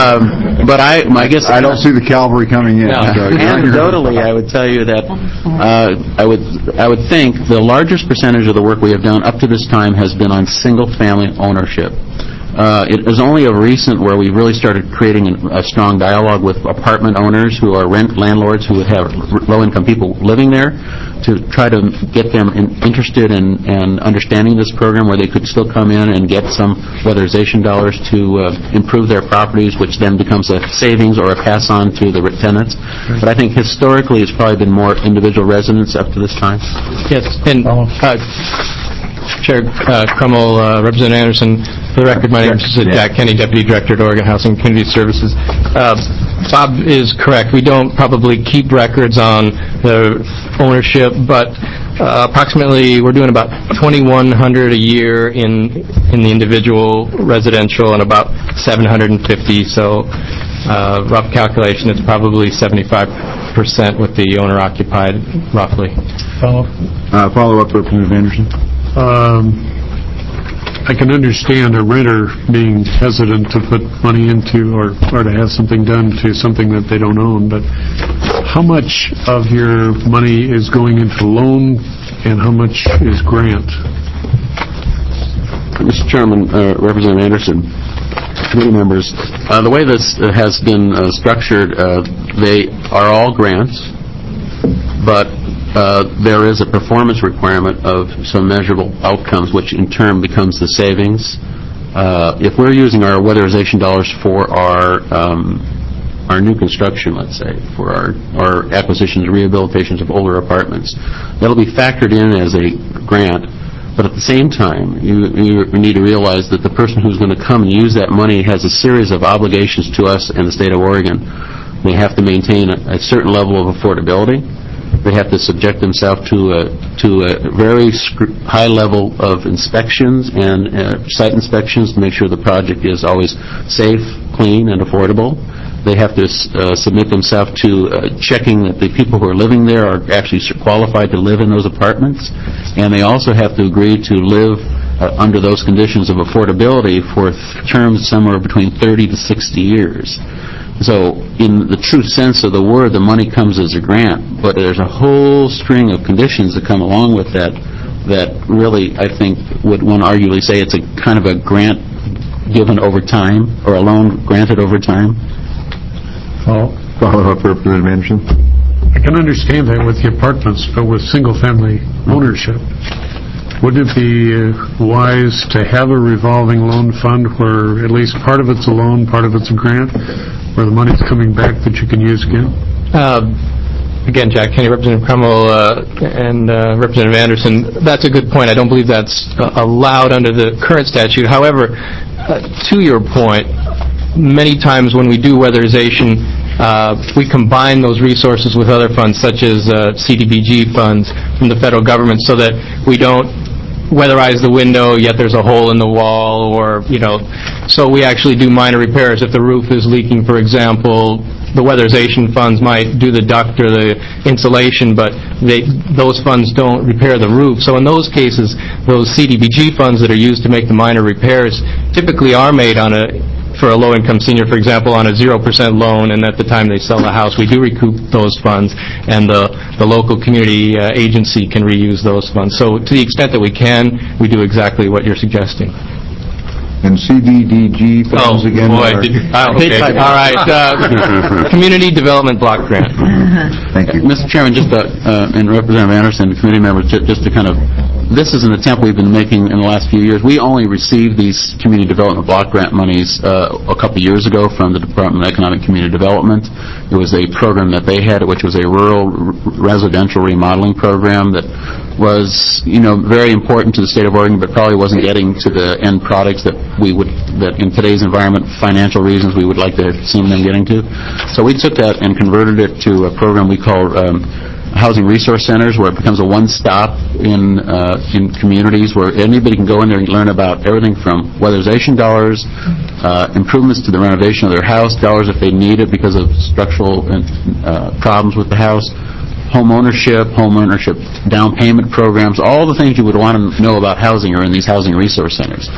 Um, but I, I guess I don't see the cavalry coming in. No. So you're on your own. Anecdotally, I would tell you that uh, I would I would think the largest percentage of the work we have done up to this time has been on single-family ownership. Uh, it was only of recent where we really started creating a strong dialogue with apartment owners who are rent landlords who would have low-income people living there, to try to get them in, interested in, in understanding this program where they could still come in and get some weatherization dollars to uh, improve their properties, which then becomes a savings or a pass-on to the tenants. But I think historically it's probably been more individual residents up to this time. Yes, and uh, Chair uh, Crummell, uh, Representative Anderson, for the record, my name is Jack Kenny, Deputy Director at Oregon Housing and Community Services. Uh, Bob is correct. We don't probably keep records on the ownership, but uh, approximately we're doing about twenty-one hundred a year in in the individual residential and about seven hundred fifty. So uh, rough calculation, it's probably seventy-five percent with the owner-occupied, roughly. Follow-up? Uh, follow-up, Representative Anderson. Um, I can understand a renter being hesitant to put money into or, or to have something done to something that they don't own, but how much of your money is going into loan and how much is grant? Mister Chairman, uh, Representative Anderson, committee members, uh, the way this uh, has been uh, structured, uh, they are all grants, but uh, there is a performance requirement of some measurable outcomes, which in turn becomes the savings. Uh, if we're using our weatherization dollars for our um, our new construction, let's say, for our, our acquisitions and rehabilitations of older apartments, that'll be factored in as a grant. But at the same time, you, you need to realize that the person who's going to come and use that money has a series of obligations to us and the state of Oregon. They have to maintain a, a certain level of affordability. They have to subject themselves to a, to a very high level of inspections and uh, site inspections to make sure the project is always safe, clean, and affordable. They have to uh, submit themselves to uh, checking that the people who are living there are actually qualified to live in those apartments, and they also have to agree to live uh, under those conditions of affordability for th- terms somewhere between thirty to sixty years. So in the true sense of the word, the money comes as a grant, but there's a whole string of conditions that come along with that that really, I think, would one arguably say it's a kind of a grant given over time, or a loan granted over time. Well, Follow up, Representative Anderson. I can understand that with the apartments, but with single-family ownership, wouldn't it be uh, wise to have a revolving loan fund where at least part of it's a loan, part of it's a grant, where the money's coming back that you can use again? Uh, Again, Jack Kenney, Representative Crummell, uh, and uh, Representative Anderson, that's a good point. I don't believe that's uh, allowed under the current statute. However, uh, to your point, many times when we do weatherization, uh, we combine those resources with other funds, such as uh, C D B G funds from the federal government, so that we don't weatherize the window, yet there's a hole in the wall, or, you know, so we actually do minor repairs. If the roof is leaking, for example, the weatherization funds might do the duct or the insulation, but they, those funds don't repair the roof. So in those cases, those C D B G funds that are used to make the minor repairs typically are made on a, for a low-income senior, for example, on a zero percent loan, and at the time they sell the house, we do recoup those funds, and the, the local community uh, agency can reuse those funds. So to the extent that we can, we do exactly what you're suggesting. And C D D G funds Oh, again? boy. are- Did, oh, okay. All right. Uh, Community Development Block Grant. Thank you. Mister Chairman, just uh, uh, and Representative Anderson, the committee members, ju- just to kind of, this is an attempt we've been making in the last few years. We only received these community development block grant monies uh, a couple years ago from the Department of Economic Community Development. It was a program that they had, which was a rural r- residential remodeling program that was, you know, very important to the state of Oregon, but probably wasn't getting to the end products that we would, that in today's environment, financial reasons, we would like to have seen them getting to. So we took that and converted it to a program we call um, housing resource centers, where it becomes a one-stop in uh, in communities where anybody can go in there and learn about everything from weatherization dollars, uh, improvements to the renovation of their house, dollars if they need it because of structural uh, problems with the house, home ownership, home ownership down payment programs, all the things you would want to know about housing are in these housing resource centers.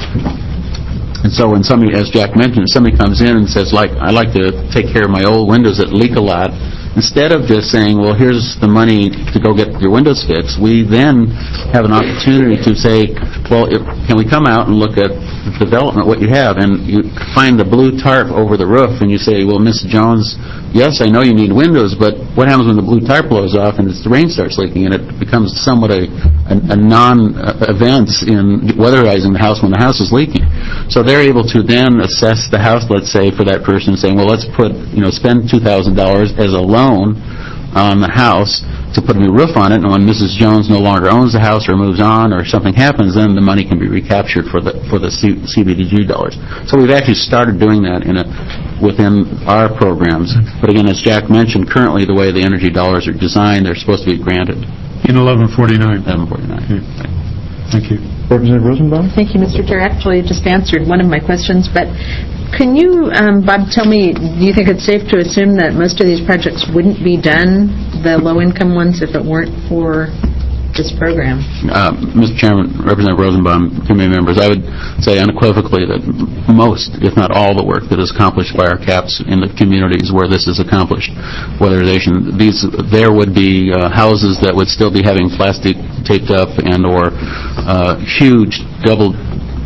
And so when somebody, as Jack mentioned, somebody comes in and says, like, I'd like to take care of my old windows that leak a lot, instead of just saying, well, here's the money to go get your windows fixed, we then have an opportunity to say, well, if, can we come out and look at the development, what you have, and you find the blue tarp over the roof, and you say, well, Miss Jones, yes, I know you need windows, but what happens when the blue tarp blows off and it's, the rain starts leaking, and it becomes somewhat a, a, a non-event in weatherizing the house when the house is leaking. So they're able to then assess the house, let's say, for that person, saying, well, let's put, you know, spend two thousand dollars as a loan on the house to put a new roof on it, and when Missus Jones no longer owns the house or moves on or something happens, then the money can be recaptured for the for the C D B G dollars. So we've actually started doing that in a, within our programs. But again, as Jack mentioned, currently the way the energy dollars are designed, they're supposed to be granted. In eleven forty-nine. eleven forty-nine. Thank you. Representative Rosenbaum? Thank you, Mister Chair. Actually, you just answered one of my questions, but can you, um, Bob, tell me, do you think it's safe to assume that most of these projects wouldn't be done, the low-income ones, if it weren't for this program? Uh, Mister Chairman, Representative Rosenbaum, committee members, I would say unequivocally that most, if not all, the work that is accomplished by our CAPS in the communities where this is accomplished, weatherization, these, there would be uh, houses that would still be having plastic taped up and or uh, huge double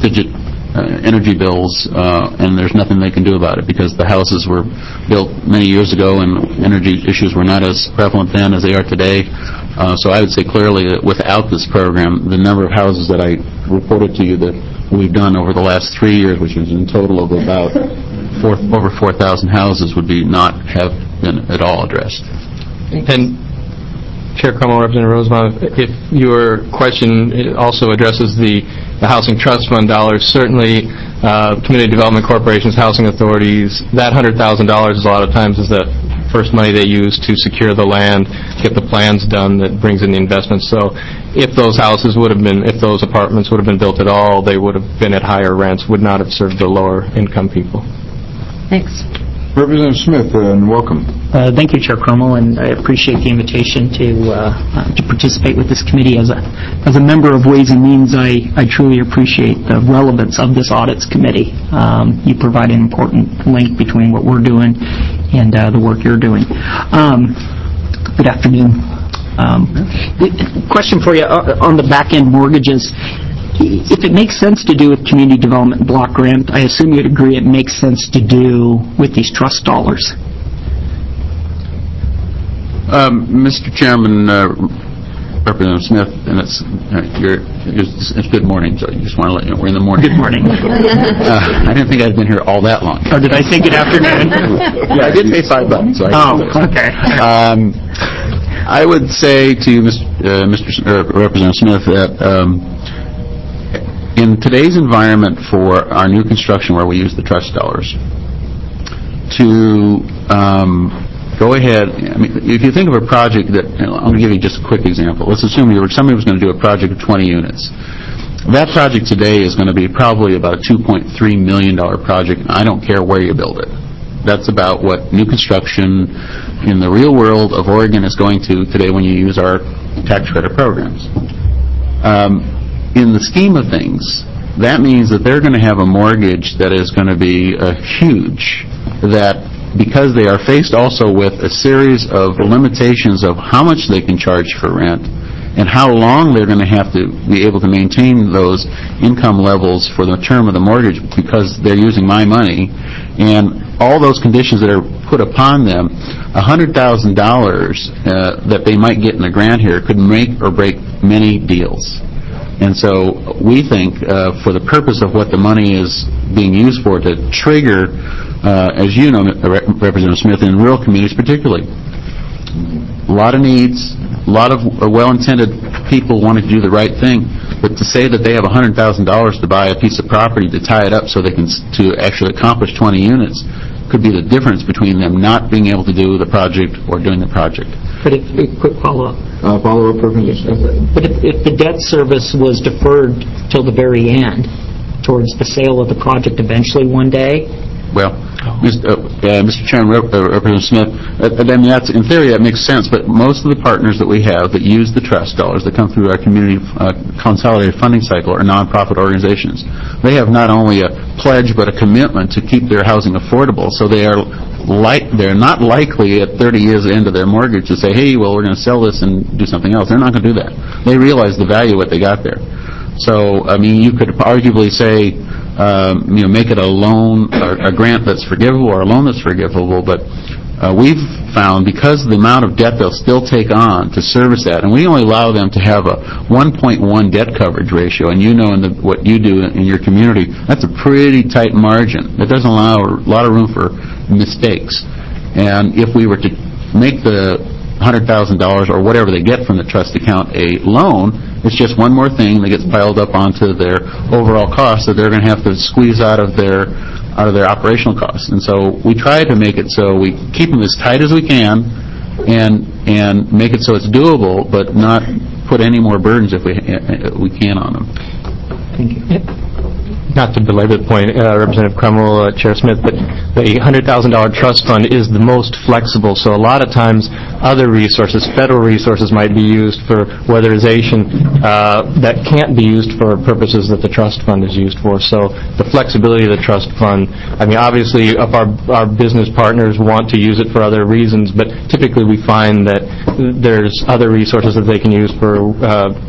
six-digit uh, energy bills, uh, and there's nothing they can do about it because the houses were built many years ago and energy issues were not as prevalent then as they are today. Uh, so I would say clearly that without this program, the number of houses that I reported to you that we've done over the last three years, which is in total of about four, over four thousand houses, would be not have been at all addressed. And Chair Crummell, Representative Rosenbaum, if your question also addresses the, the Housing Trust Fund dollars, certainly uh, community development corporations, housing authorities, that one hundred thousand dollars is a lot of times is the first money they use to secure the land, get the plans done that brings in the investment. So if those houses would have been, if those apartments would have been built at all, they would have been at higher rents, would not have served the lower income people. Thanks. Representative Smith, uh, and welcome. Uh, thank you, Chair Crummell, and I appreciate the invitation to uh, uh, to participate with this committee. As a as a member of Ways and Means, I, I truly appreciate the relevance of this audits committee. Um, you provide an important link between what we're doing and uh, the work you're doing. Um, good afternoon. Um, question for you uh, on the back-end mortgages. If it makes sense to do with community development block grant, I assume you'd agree it makes sense to do with these trust dollars. Um, Mister Chairman, uh, Representative Smith, and it's, uh, you're, it's, it's good morning, so you just want to let you know we're in the morning. Good morning. uh, I didn't think I'd been here all that long. Or did I say good afternoon? Yeah, I did pay five bucks. So I oh, okay. Um, I would say to Mister Uh, Mister S- uh, Representative Smith that um, in today's environment for our new construction where we use the trust dollars, to um, go ahead, I mean, if you think of a project that, I'm going to give you just a quick example. Let's assume you were, somebody was going to do a project of twenty units. That project today is going to be probably about a two point three million dollars project, and I don't care where you build it. That's about what new construction in the real world of Oregon is going to today when you use our tax credit programs. Um, in the scheme of things, that means that they're going to have a mortgage that is going to be uh, huge, that because they are faced also with a series of limitations of how much they can charge for rent and how long they're going to have to be able to maintain those income levels for the term of the mortgage because they're using my money, and all those conditions that are put upon them, one hundred thousand dollars uh, that they might get in a grant here could make or break many deals. And so we think, uh, for the purpose of what the money is being used for, to trigger, uh, as you know, Representative Smith, in rural communities particularly, a lot of needs, a lot of well-intended people want to do the right thing, but to say that they have one hundred thousand dollars to buy a piece of property to tie it up so they can to actually accomplish twenty units could be the difference between them not being able to do the project or doing the project. But if, a quick follow-up. Uh, follow-up, Representative Smith. But if, if the debt service was deferred till the very end, towards the sale of the project eventually one day. Well, Mister Uh, uh, Mister Chairman, Rep- uh, Representative Smith, uh, I mean, that's, in theory, that makes sense, but most of the partners that we have that use the trust dollars that come through our community uh, consolidated funding cycle are nonprofit organizations. They have not only a pledge but a commitment to keep their housing affordable, so they are like they're not likely at thirty years into their mortgage to say, hey, well, we're going to sell this and do something else. They're not going to do that. They realize the value of what they got there. So, I mean, you could arguably say, um, you know, make it a loan, or a grant that's forgivable, or a loan that's forgivable, but uh, we've found, because of the amount of debt they'll still take on to service that, and we only allow them to have a one point one debt coverage ratio, and you know in the, what you do in your community, that's a pretty tight margin. That doesn't allow a lot of room for mistakes. And if we were to make the one hundred thousand dollars or whatever they get from the trust account a loan, it's just one more thing that gets piled up onto their overall costs that they're going to have to squeeze out of their out of their operational costs. And so we try to make it so we keep them as tight as we can and and make it so it's doable, but not put any more burdens if we we can on them. Thank you. Not to belabor the point, uh, Representative Crummell, uh, Chair Smith, but the one hundred thousand dollars trust fund is the most flexible. So a lot of times other resources, federal resources, might be used for weatherization uh, that can't be used for purposes that the trust fund is used for. So the flexibility of the trust fund, I mean, obviously if our, our business partners want to use it for other reasons, but typically we find that there's other resources that they can use for uh,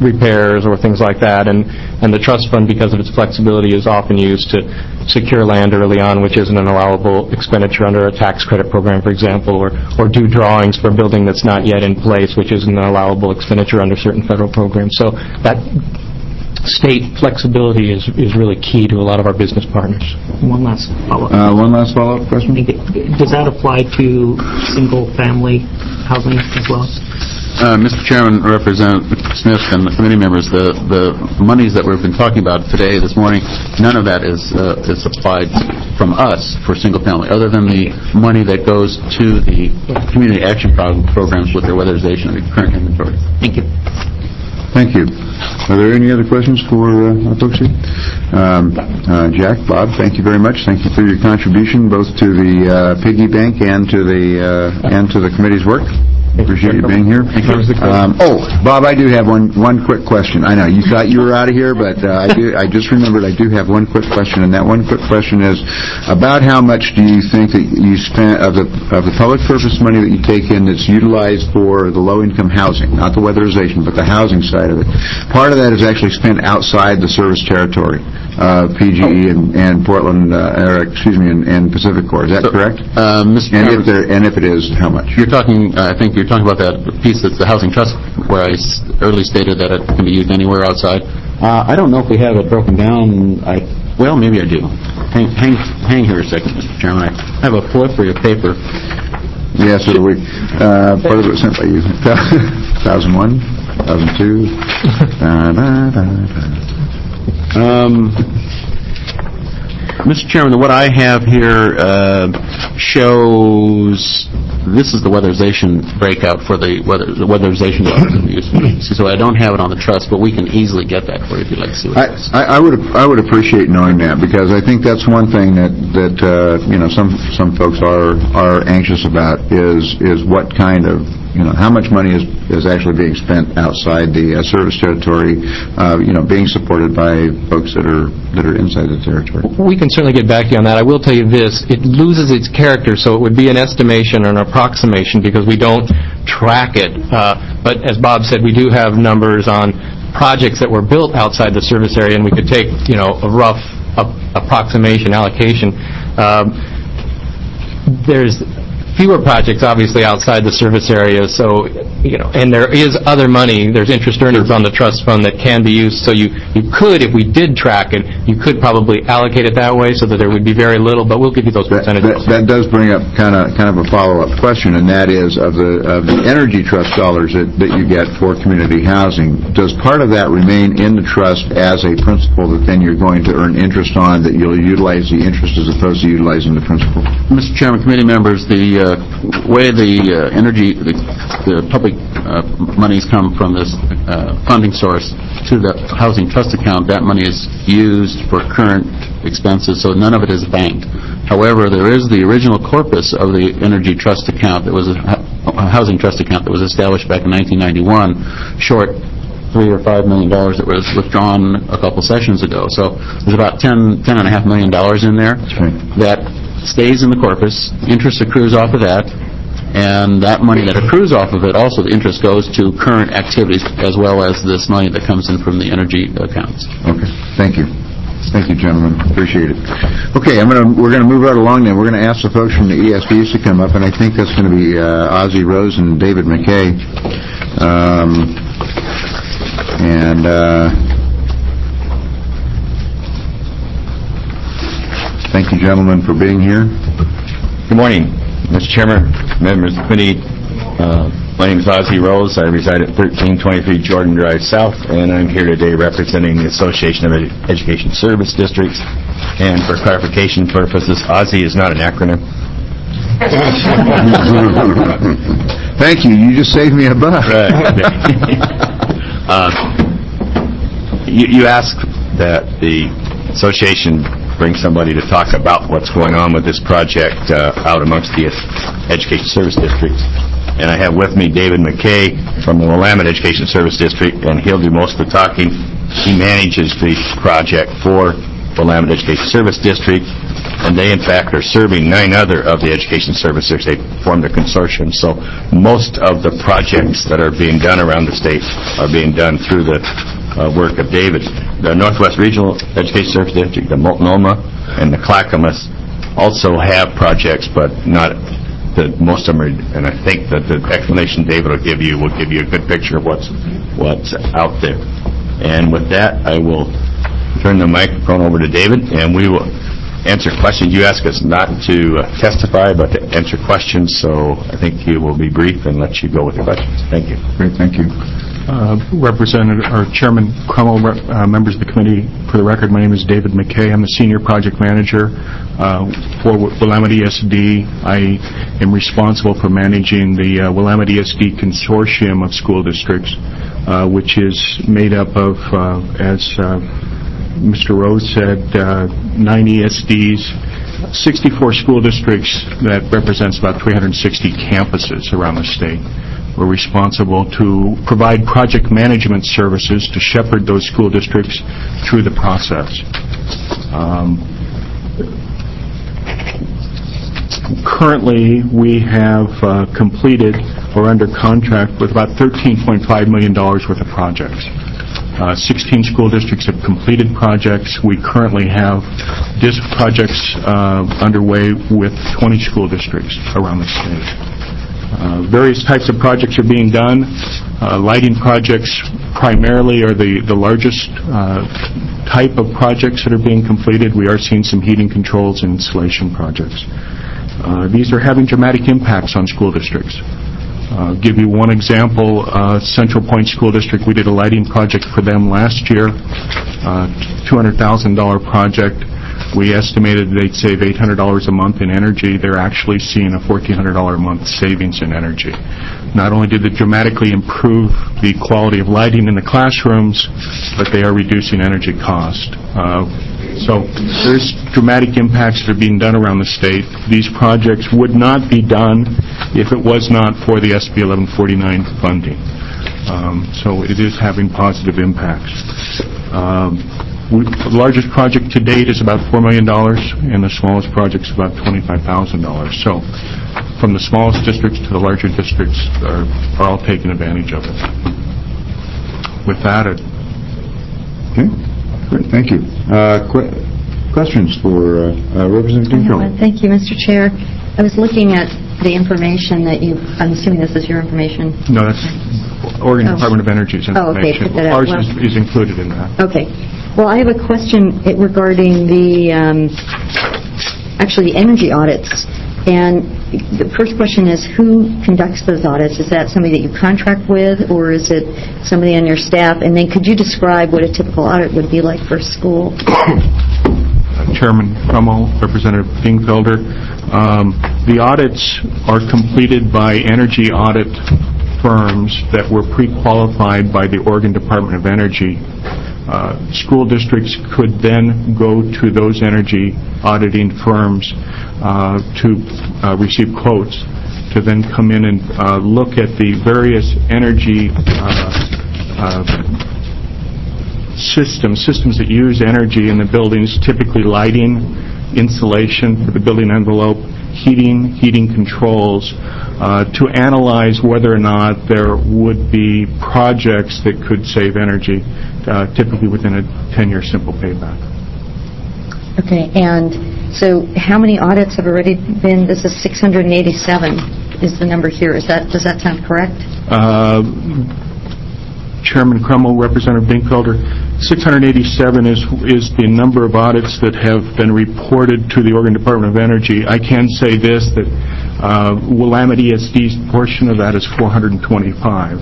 repairs or things like that, and, and the trust fund, because of its flexibility, is often used to secure land early on, which isn't an allowable expenditure under a tax credit program, for example, or, or do drawings for a building that's not yet in place, which isn't an allowable expenditure under certain federal programs. So that state flexibility is, is really key to a lot of our business partners. One last follow-up. Uh, one last follow-up question? Does that apply to single-family housing as well? Uh, Mister Chairman, Representative Smith, and the committee members, the, the monies that we've been talking about today, this morning, none of that is uh, is applied from us for single-family, other than the money that goes to the community action pro- programs with their weatherization of the current inventory. Thank you. Thank you. Are there any other questions for uh, our folks here? Um, uh, Jack, Bob, thank you very much. Thank you for your contribution both to the uh, piggy bank and to the uh, and to the committee's work. Appreciate you being here. Um, oh, Bob, I do have one one quick question. I know you thought you were out of here, but uh, I do. I just remembered I do have one quick question, and that one quick question is about how much do you think that you spent of the of the public purpose money that you take in that's utilized for the low income housing, not the weatherization, but the housing side of it. Part of that is actually spent outside the service territory, uh, P G E and, and Portland, uh, or excuse me, and, and Pacific Corps. Is that So, correct? Uh, Mister And Chairman, if there and if it is, how much? you're talking, uh, I think you're talking about that piece that's the housing trust, where I s- early stated that it can be used anywhere outside. Uh, I don't know if we have it broken down. I well, maybe I do. Hang, hang, hang here a second, Mister Chairman. I have a flippery of paper. Yes, so we, uh, part of it was sent by you. one thousand one, one thousand two. Da, da, da, da. Um, Mister Chairman, what I have here uh, shows, this is the weatherization breakout for the weather, the weatherization dollars that we use. So I don't have it on the trust, but we can easily get that for you if you'd like to see what it is. I, I would I would appreciate knowing that, because I think that's one thing that that uh, you know some some folks are are anxious about is is what kind of you know how much money is is actually being spent outside the uh, service territory, uh, you know being supported by folks that are that are inside the territory. We can certainly get back to you on that. I will tell you this, it loses its character, so it would be an estimation or an approximation because we don't track it. Uh, but as Bob said, we do have numbers on projects that were built outside the service area, and we could take, you know, a rough a, approximation allocation. Um, there's fewer projects, obviously, outside the service area, so, you know, and there is other money, there's interest earnings on the trust fund that can be used, so you, you could, if we did track it, you could probably allocate it that way so that there would be very little, but we'll give you those That, percentages. that, that does bring up kind of kind of a follow-up question, and that is of the of the energy trust dollars that, that you get for community housing. Does part of that remain in the trust as a principal that then you're going to earn interest on, that you'll utilize the interest as opposed to utilizing the principal? Mister Chairman, committee members, the uh, way the uh, energy, the, the public uh, monies come from this uh, funding source to the housing trust account, that money is used for current expenses, so none of it is banked. However, there is the original corpus of the energy trust account that was a, a housing trust account that was established back in nineteen ninety-one, short three or five million dollars that was withdrawn a couple sessions ago. So there's about ten, ten and a half million dollars in there. That's right. That stays in the corpus, interest accrues off of that, and that money that accrues off of it, also the interest goes to current activities as well as this money that comes in from the energy accounts. Okay, thank you. Thank you, gentlemen. Appreciate it. Okay, I'm gonna we're gonna move right along now. We're gonna ask the folks from the E S Ds to come up, and I think that's gonna be uh, Ozzie Rose and David McKay. Um, and uh, thank you, gentlemen, for being here. Good morning, Mister Chairman, members of the committee. Uh, my name is Ozzie Rose. I reside at thirteen twenty-three Jordan Drive South, and I'm here today representing the Association of Ed- Education Service Districts. And for clarification purposes, Ozzie is not an acronym. Thank you. You just saved me a buck. Right. uh, you, you asked that the association bring somebody to talk about what's going on with this project uh, out amongst the Education Service Districts. And I have with me David McKay from the Willamette Education Service District, and he'll do most of the talking. He manages the project for Willamette Education Service District, and they, in fact, are serving nine other of the education services. They formed a consortium, so most of the projects that are being done around the state are being done through the uh, work of David. The Northwest Regional Education Service District, the Multnomah, and the Clackamas also have projects, but not the most of them are, and I think that the explanation David will give you will give you a good picture of what's what's out there. And with that, I will turn the microphone over to David, and we will answer questions. You ask us not to uh, testify, but to answer questions, so I think you will be brief and let you go with the questions. Thank you. Great, thank you. Uh, Representative, or Chairman Crummell, uh, members of the committee, for the record, my name is David McKay. I'm the Senior Project Manager uh, for Willamette E S D. I am responsible for managing the uh, Willamette E S D Consortium of school districts, uh, which is made up of, uh, as uh, Mister Rose said, uh, nine E S Ds, sixty-four school districts that represents about three hundred sixty campuses around the state. We're responsible to provide project management services to shepherd those school districts through the process. Um, currently, we have uh, completed or under contract with about thirteen point five million dollars worth of projects. Uh, sixteen school districts have completed projects. We currently have D I S C projects uh, underway with twenty school districts around the state. Uh, various types of projects are being done. Uh, lighting projects primarily are the, the largest uh, type of projects that are being completed. We are seeing some heating controls and installation projects. Uh, these are having dramatic impacts on school districts. Uh, give you one example, uh, Central Point School District, we did a lighting project for them last year, uh, two hundred thousand dollars project. We estimated they'd save eight hundred dollars a month in energy. They're actually seeing a fourteen hundred dollars a month savings in energy. Not only did it dramatically improve the quality of lighting in the classrooms, but they are reducing energy cost. Uh, so there's dramatic impacts that are being done around the state. These projects would not be done if it was not for the S B eleven forty-nine funding. Um, so it is having positive impacts. Um, We, the largest project to date is about four million dollars, and the smallest project is about twenty-five thousand dollars. So from the smallest districts to the larger districts are, are all taking advantage of it. With that, I'd... Okay, great, thank you. Uh, que questions for uh, uh, Representative Dingfelder? Thank you, Mister Chair. I was looking at the information that you, I'm assuming this is your information. No, that's Oregon Oh. Department of Energy's information. Oh, okay, put that out. Ours Well- is, is included in that. Okay. Well, I have a question eh, regarding the, um, actually, the energy audits. And the first question is, who conducts those audits? Is that somebody that you contract with, or is it somebody on your staff? And then could you describe what a typical audit would be like for a school? Chairman Crummell, Representative Dingfelder. Um, the audits are completed by energy audit firms that were pre-qualified by the Oregon Department of Energy. Uh, school districts could then go to those energy auditing firms uh, to uh, receive quotes to then come in and uh, look at the various energy uh, uh, systems, systems that use energy in the buildings, typically lighting, insulation for the building envelope, heating, heating controls, uh, to analyze whether or not there would be projects that could save energy, uh, typically within a ten-year simple payback. Okay, and so how many audits have already been, this is six hundred eighty-seven is the number here. Is that, does that sound correct? Uh, Chairman Crummell, Representative Dingfelder, six hundred eighty-seven is is the number of audits that have been reported to the Oregon Department of Energy. I can say this, that uh, Willamette E S D's portion of that is four hundred twenty-five.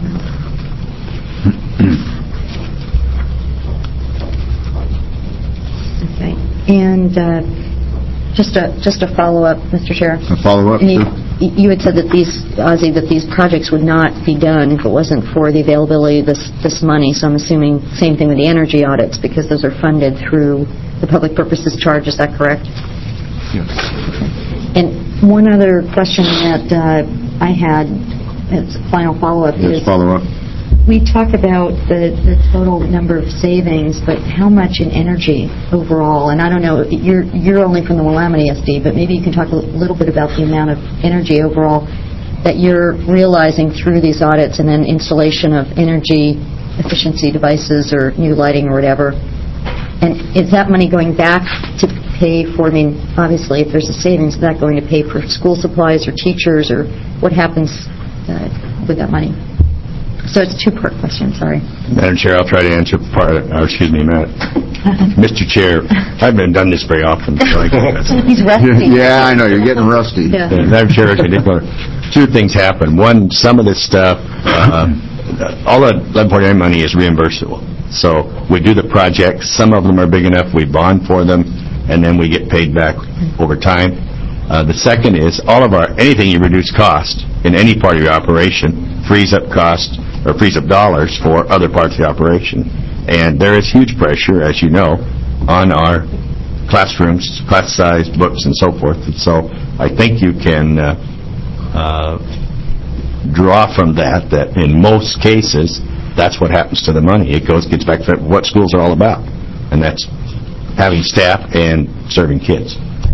Okay. And uh, just a just a follow-up, Mister Chair. A follow-up, And you, sure. you had said that these, Ozzie, that these projects would not be done if it wasn't for the availability of this, this money. So I'm assuming same thing with the energy audits, because those are funded through the public purposes charge. Is that correct? Yes. And one other question that uh, I had, as a final follow-up Yes, is, follow-up. we talk about the, the total number of savings, but how much in energy overall? And I don't know, you're you're only from the Willamette S D, but maybe you can talk a little bit about the amount of energy overall that you're realizing through these audits and then installation of energy efficiency devices or new lighting or whatever. And is that money going back to pay for, I mean, obviously if there's a savings, is that going to pay for school supplies or teachers, or what happens uh, with that money? So it's a two-part question, sorry. Madam Chair, I'll try to answer part of it, or excuse me, Matt. Mister Chair, I haven't done this very often. So I guess. He's rusty. Yeah, I know, you're getting rusty. Yeah. Uh, Madam Chair, two things happen. One, some of this stuff, uh, all the eleven forty-nine money is reimbursable. So we do the projects. Some of them are big enough, we bond for them, and then we get paid back over time. Uh, the second is all of our, anything you reduce cost in any part of your operation frees up cost or frees up dollars for other parts of the operation. And there is huge pressure, as you know, on our classrooms, class size, books, and so forth. And so I think you can uh, uh, draw from that that in most cases, that's what happens to the money. It goes gets back to what schools are all about, and that's having staff and serving kids.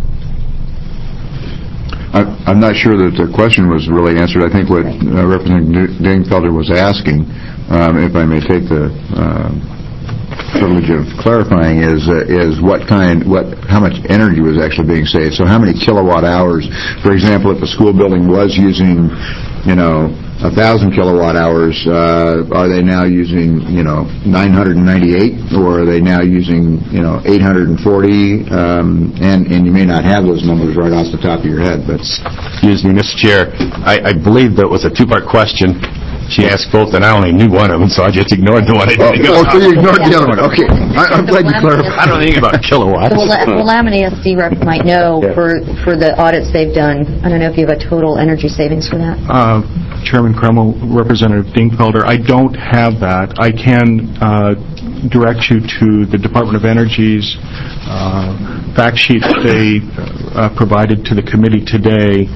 I- I'm not sure that the question was really answered. I think what uh, Representative Dingfelder was asking, um, if I may take the uh, privilege of clarifying, is uh, is what kind, what, how much energy was actually being saved. So how many kilowatt hours, for example, if a school building was using, you know, a thousand kilowatt hours, uh, are they now using, you know, nine hundred ninety-eight, or are they now using, you know, eight hundred forty? Um, and, and you may not have those numbers right off the top of your head, but... Excuse me, Mister Chair, I, I believe that was a two-part question. She asked both, and I only knew one of them, so I just ignored the one I didn't Oh, know. so you ignored the other one. Okay. I, I'm glad you clarified. I don't think about kilowatts. The Willa- Willamette S D rep might know for, for the audits they've done. I don't know if you have a total energy savings for that. Uh, Chairman Kreml, Representative Dingfelder, I don't have that. I can uh, direct you to the Department of Energy's uh, fact sheet that they uh, provided to the committee today,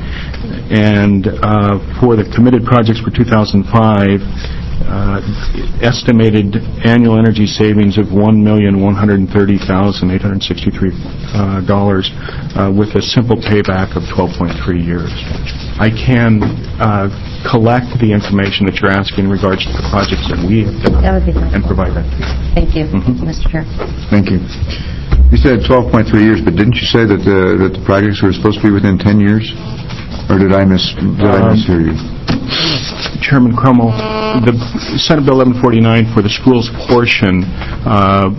and uh, for the committed projects for two thousand five, uh, estimated annual energy savings of one million one hundred thirty thousand eight hundred sixty-three dollars uh, with a simple payback of twelve point three years. I can uh, collect the information that you're asking in regards to the projects that we have done That would be helpful. and provide that to you. Thank you, Mhm. Mister Chair. Thank you. You said twelve point three years, but didn't you say that the, that the projects were supposed to be within ten years? Or did I miss, did I Um, mishear you? Chairman Crummell, the Senate Bill eleven forty-nine for the schools portion uh,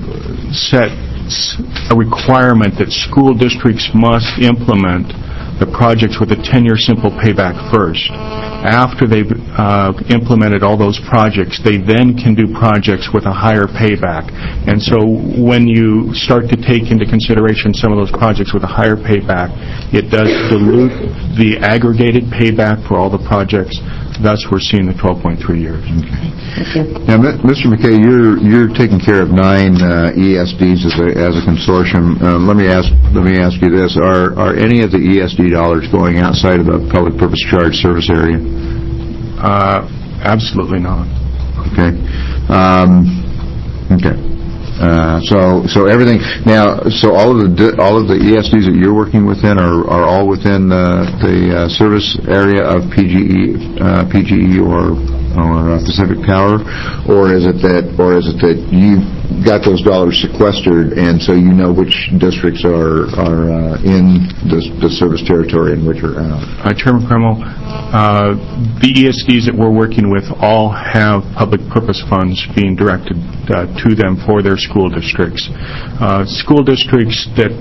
sets a requirement that school districts must implement the projects with a ten-year simple payback first. After they've uh, implemented all those projects, they then can do projects with a higher payback. And so when you start to take into consideration some of those projects with a higher payback, it does dilute the aggregated payback for all the projects. Thus, we're seeing the twelve point three years. Thank you. Now, Mi- Mister McKay, you're you're taking care of nine uh, E S Ds as a as a consortium. Um, let me ask let me ask you this: Are are any of the E S D dollars going outside of the public purpose charge service area? Uh, absolutely not. Okay. Um, okay. Uh, so so everything now. So all of the di- all of the E S Ds that you're working within are are all within uh, the uh, service area of P G E, uh, P G E or or uh, Pacific Power, or is it that or is it that you got those dollars sequestered and so you know which districts are are uh, in the the service territory and which are out? Uh, Chairman Kreml, uh, the E S Ds that we're working with all have public purpose funds being directed uh, to them for their school districts. Uh, school districts that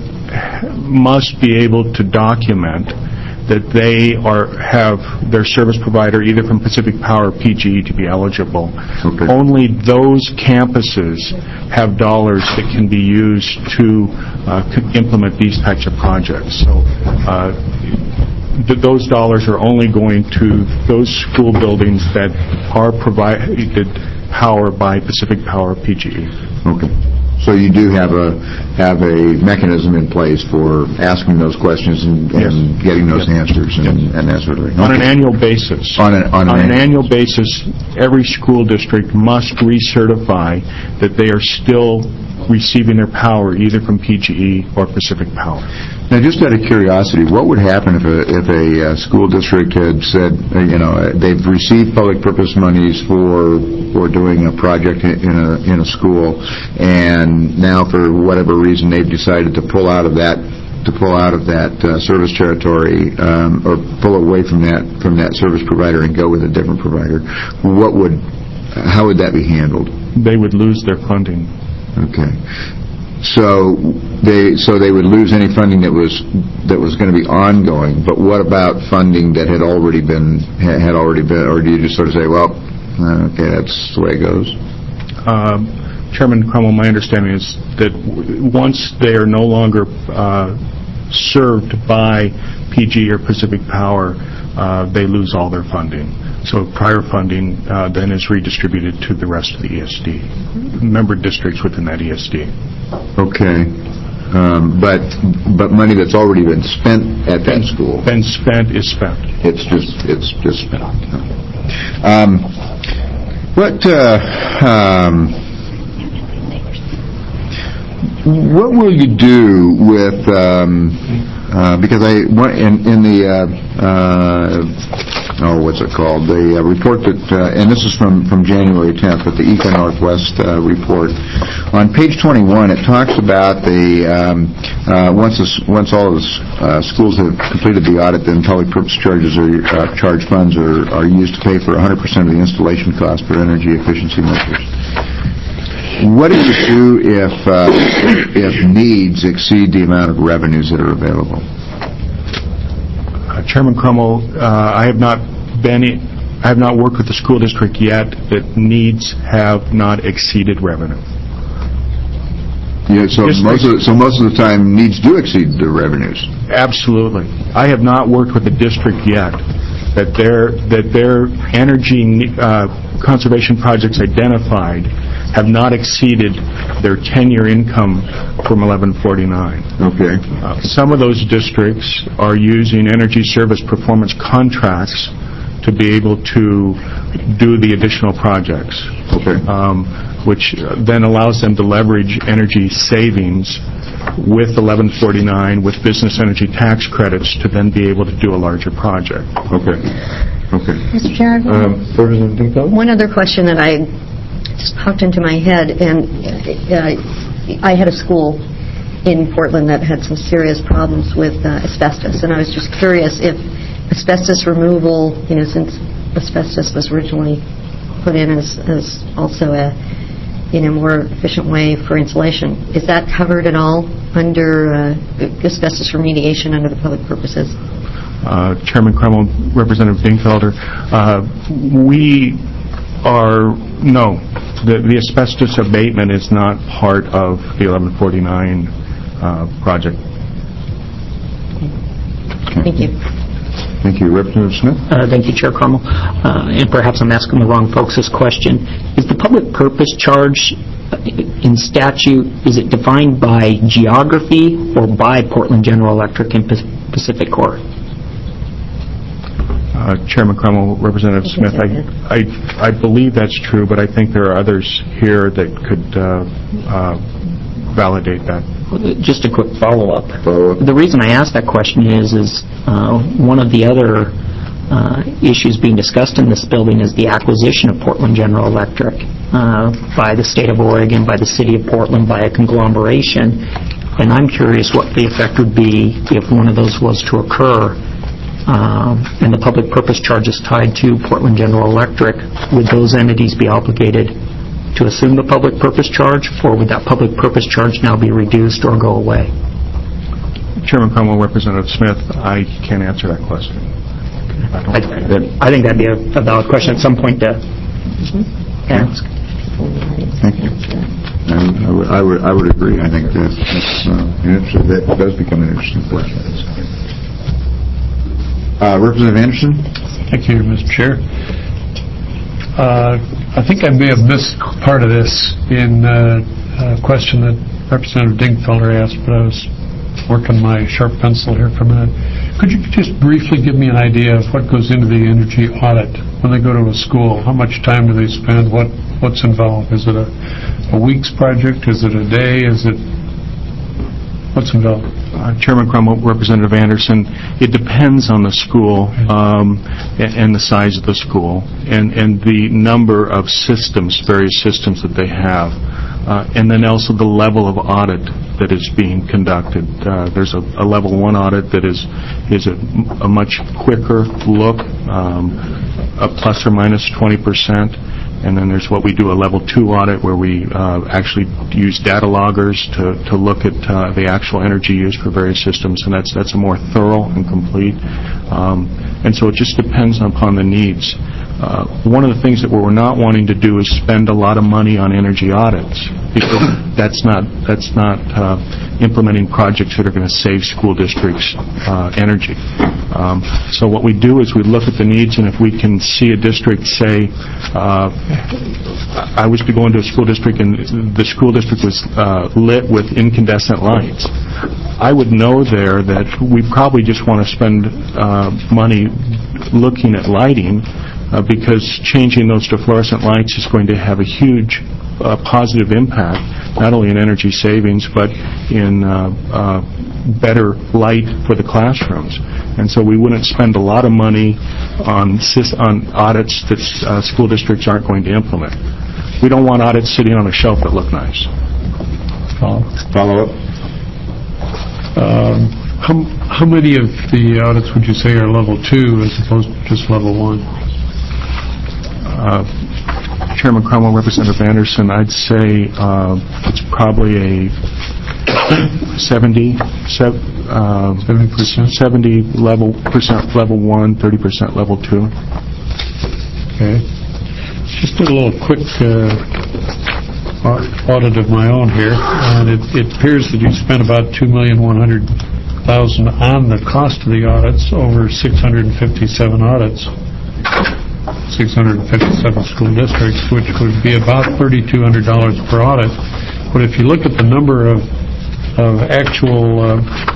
must be able to document that they are have their service provider either from Pacific Power or P G E to be eligible. Okay. Only those campuses have dollars that can be used to uh, c- implement these types of projects. So uh, th- those dollars are only going to those school buildings that are provided power by Pacific Power P G E. Okay. So you do have a have a mechanism in place for asking those questions and, and Yes. getting those Yes. answers and, and that sort of thing. On an Okay. annual basis. On an- on an an annual- annual basis, every school district must recertify that they are still receiving their power either from P G E or Pacific Power. Now, just out of curiosity, what would happen if a if a uh, school district had said, uh, you know, uh, they've received public purpose monies for for doing a project in in a in a school, and now for whatever reason they've decided to pull out of that to pull out of that uh, service territory um, or pull away from that from that service provider and go with a different provider? What would how would that be handled? They would lose their funding. Okay. So they so they would lose any funding that was that was going to be ongoing. But what about funding that had already been had already been, or do you just sort of say, well, okay, that's the way it goes? Um, Chairman Crummell, my understanding is that w- once they are no longer uh, served by P G E or Pacific Power, uh, they lose all their funding. So prior funding uh, then is redistributed to the rest of the E S D, member districts within that E S D. Okay. Um, but but money that's already been spent at that school, Been spent is spent. it's just it's just spent. Um, what uh, um, what will you do with um, uh, because I one- in in the uh, uh, oh what's it called the uh, report that uh, and this is from from January tenth, but the Eco Northwest uh, report on page twenty-one, it talks about the um, uh, once this, once all of the uh, schools have completed the audit, then public purpose charges or uh, charge funds are are used to pay for one hundred percent of the installation cost for energy efficiency measures. What do you do if uh, if needs exceed the amount of revenues that are available? Uh, Chairman Crummell, uh, I have not been, in, I have not worked with the school district yet that needs have not exceeded revenue. Yeah, so Just most like- of, so most of the time needs do exceed the revenues. Absolutely. I have not worked with the district yet that their that their energy uh, conservation projects identified have not exceeded their ten-year income from eleven forty-nine. Okay. Uh, some of those districts are using energy service performance contracts to be able to do the additional projects, Okay. um, which then allows them to leverage energy savings with eleven forty-nine, with business energy tax credits, to then be able to do a larger project. Okay. Okay. Mister Chair, I have Um, Representative Dingfelder? one other question that I just popped into my head, and uh, I had a school in Portland that had some serious problems with uh, asbestos, and I was just curious if asbestos removal, you know, since asbestos was originally put in as, as also a, you know, more efficient way for insulation, is that covered at all under uh, asbestos remediation under the public purposes? Uh, Chairman Crummell, Representative Dingfelder, uh, we are, no, the, the asbestos abatement is not part of the eleven forty-nine uh, project. Thank you. Thank you. Representative Smith? Uh, Thank you, Chair Crummell. Uh, And perhaps I'm asking the wrong folks this question. Is the public purpose charge uh, in statute, is it defined by geography or by Portland General Electric and Pac- Pacific Core? Uh, Chairman Crummell, Representative Smith, I, I, I believe that's true, but I think there are others here that could uh, uh, validate that. Just a quick follow-up. Follow-up. The reason I ask that question is, is uh, one of the other uh, issues being discussed in this building is the acquisition of Portland General Electric uh, by the state of Oregon, by the city of Portland, by a conglomeration. And I'm curious what the effect would be if one of those was to occur, um, and the public purpose charges tied to Portland General Electric. Would those entities be obligated to assume the public purpose charge, or would that public purpose charge now be reduced or go away? Chairman Crummell, Representative Smith, I can't answer that question. I I, don't- I think that'd be a, a valid question at some point to ask. Thank you. I would, I would, I would agree. I think that's, that's uh, interesting. That does become an interesting question. Uh, Representative Anderson? Thank you, Mister Chair. Uh, I think I may have missed part of this in uh, uh, question that Representative Dingfelder asked, but I was working my sharp pencil here for a minute. Could you just briefly give me an idea of what goes into the energy audit when they go to a school? How much time do they spend? What What's involved? Is it a, a week's project? Is it a day? Is it... What's involved? Uh, Chairman Cromwell, Representative Anderson, it depends on the school um, and, and the size of the school and, and the number of systems, various systems that they have, uh, and then also the level of audit that is being conducted. Uh, there's a, a level one audit that is is a, a much quicker look, um, a plus or minus twenty percent. And then there's what we do, a level two audit, where we uh, actually use data loggers to, to look at uh, the actual energy used for various systems, and that's that's a more thorough and complete. Um, and so it just depends upon the needs. Uh, one of the things that we're not wanting to do is spend a lot of money on energy audits, because that's not that's not uh, implementing projects that are going to save school districts uh, energy. Um, so what we do is we look at the needs, and if we can see a district say, uh, I was to go into a school district and the school district was uh, lit with incandescent lights, I would know there that we probably just want to spend uh, money looking at lighting, Uh, because changing those to fluorescent lights is going to have a huge uh, positive impact, not only in energy savings, but in uh, uh, better light for the classrooms. And so we wouldn't spend a lot of money on, sys- on audits that uh, school districts aren't going to implement. We don't want audits sitting on a shelf that look nice. Follow, Follow up? Um, how, how many of the audits would you say are level two as opposed to just level one? Uh, Chairman Cromwell, Representative Anderson, I'd say uh, it's probably a seventy, uh, seventy percent? seventy level percent level one, thirty percent level two. Okay. Just did a little quick uh, audit of my own here, and it, it appears that you spent about two million one hundred thousand dollars on the cost of the audits over six hundred fifty-seven audits. six hundred fifty-seven school districts, which would be about three thousand two hundred dollars per audit. But if you look at the number of of actual uh,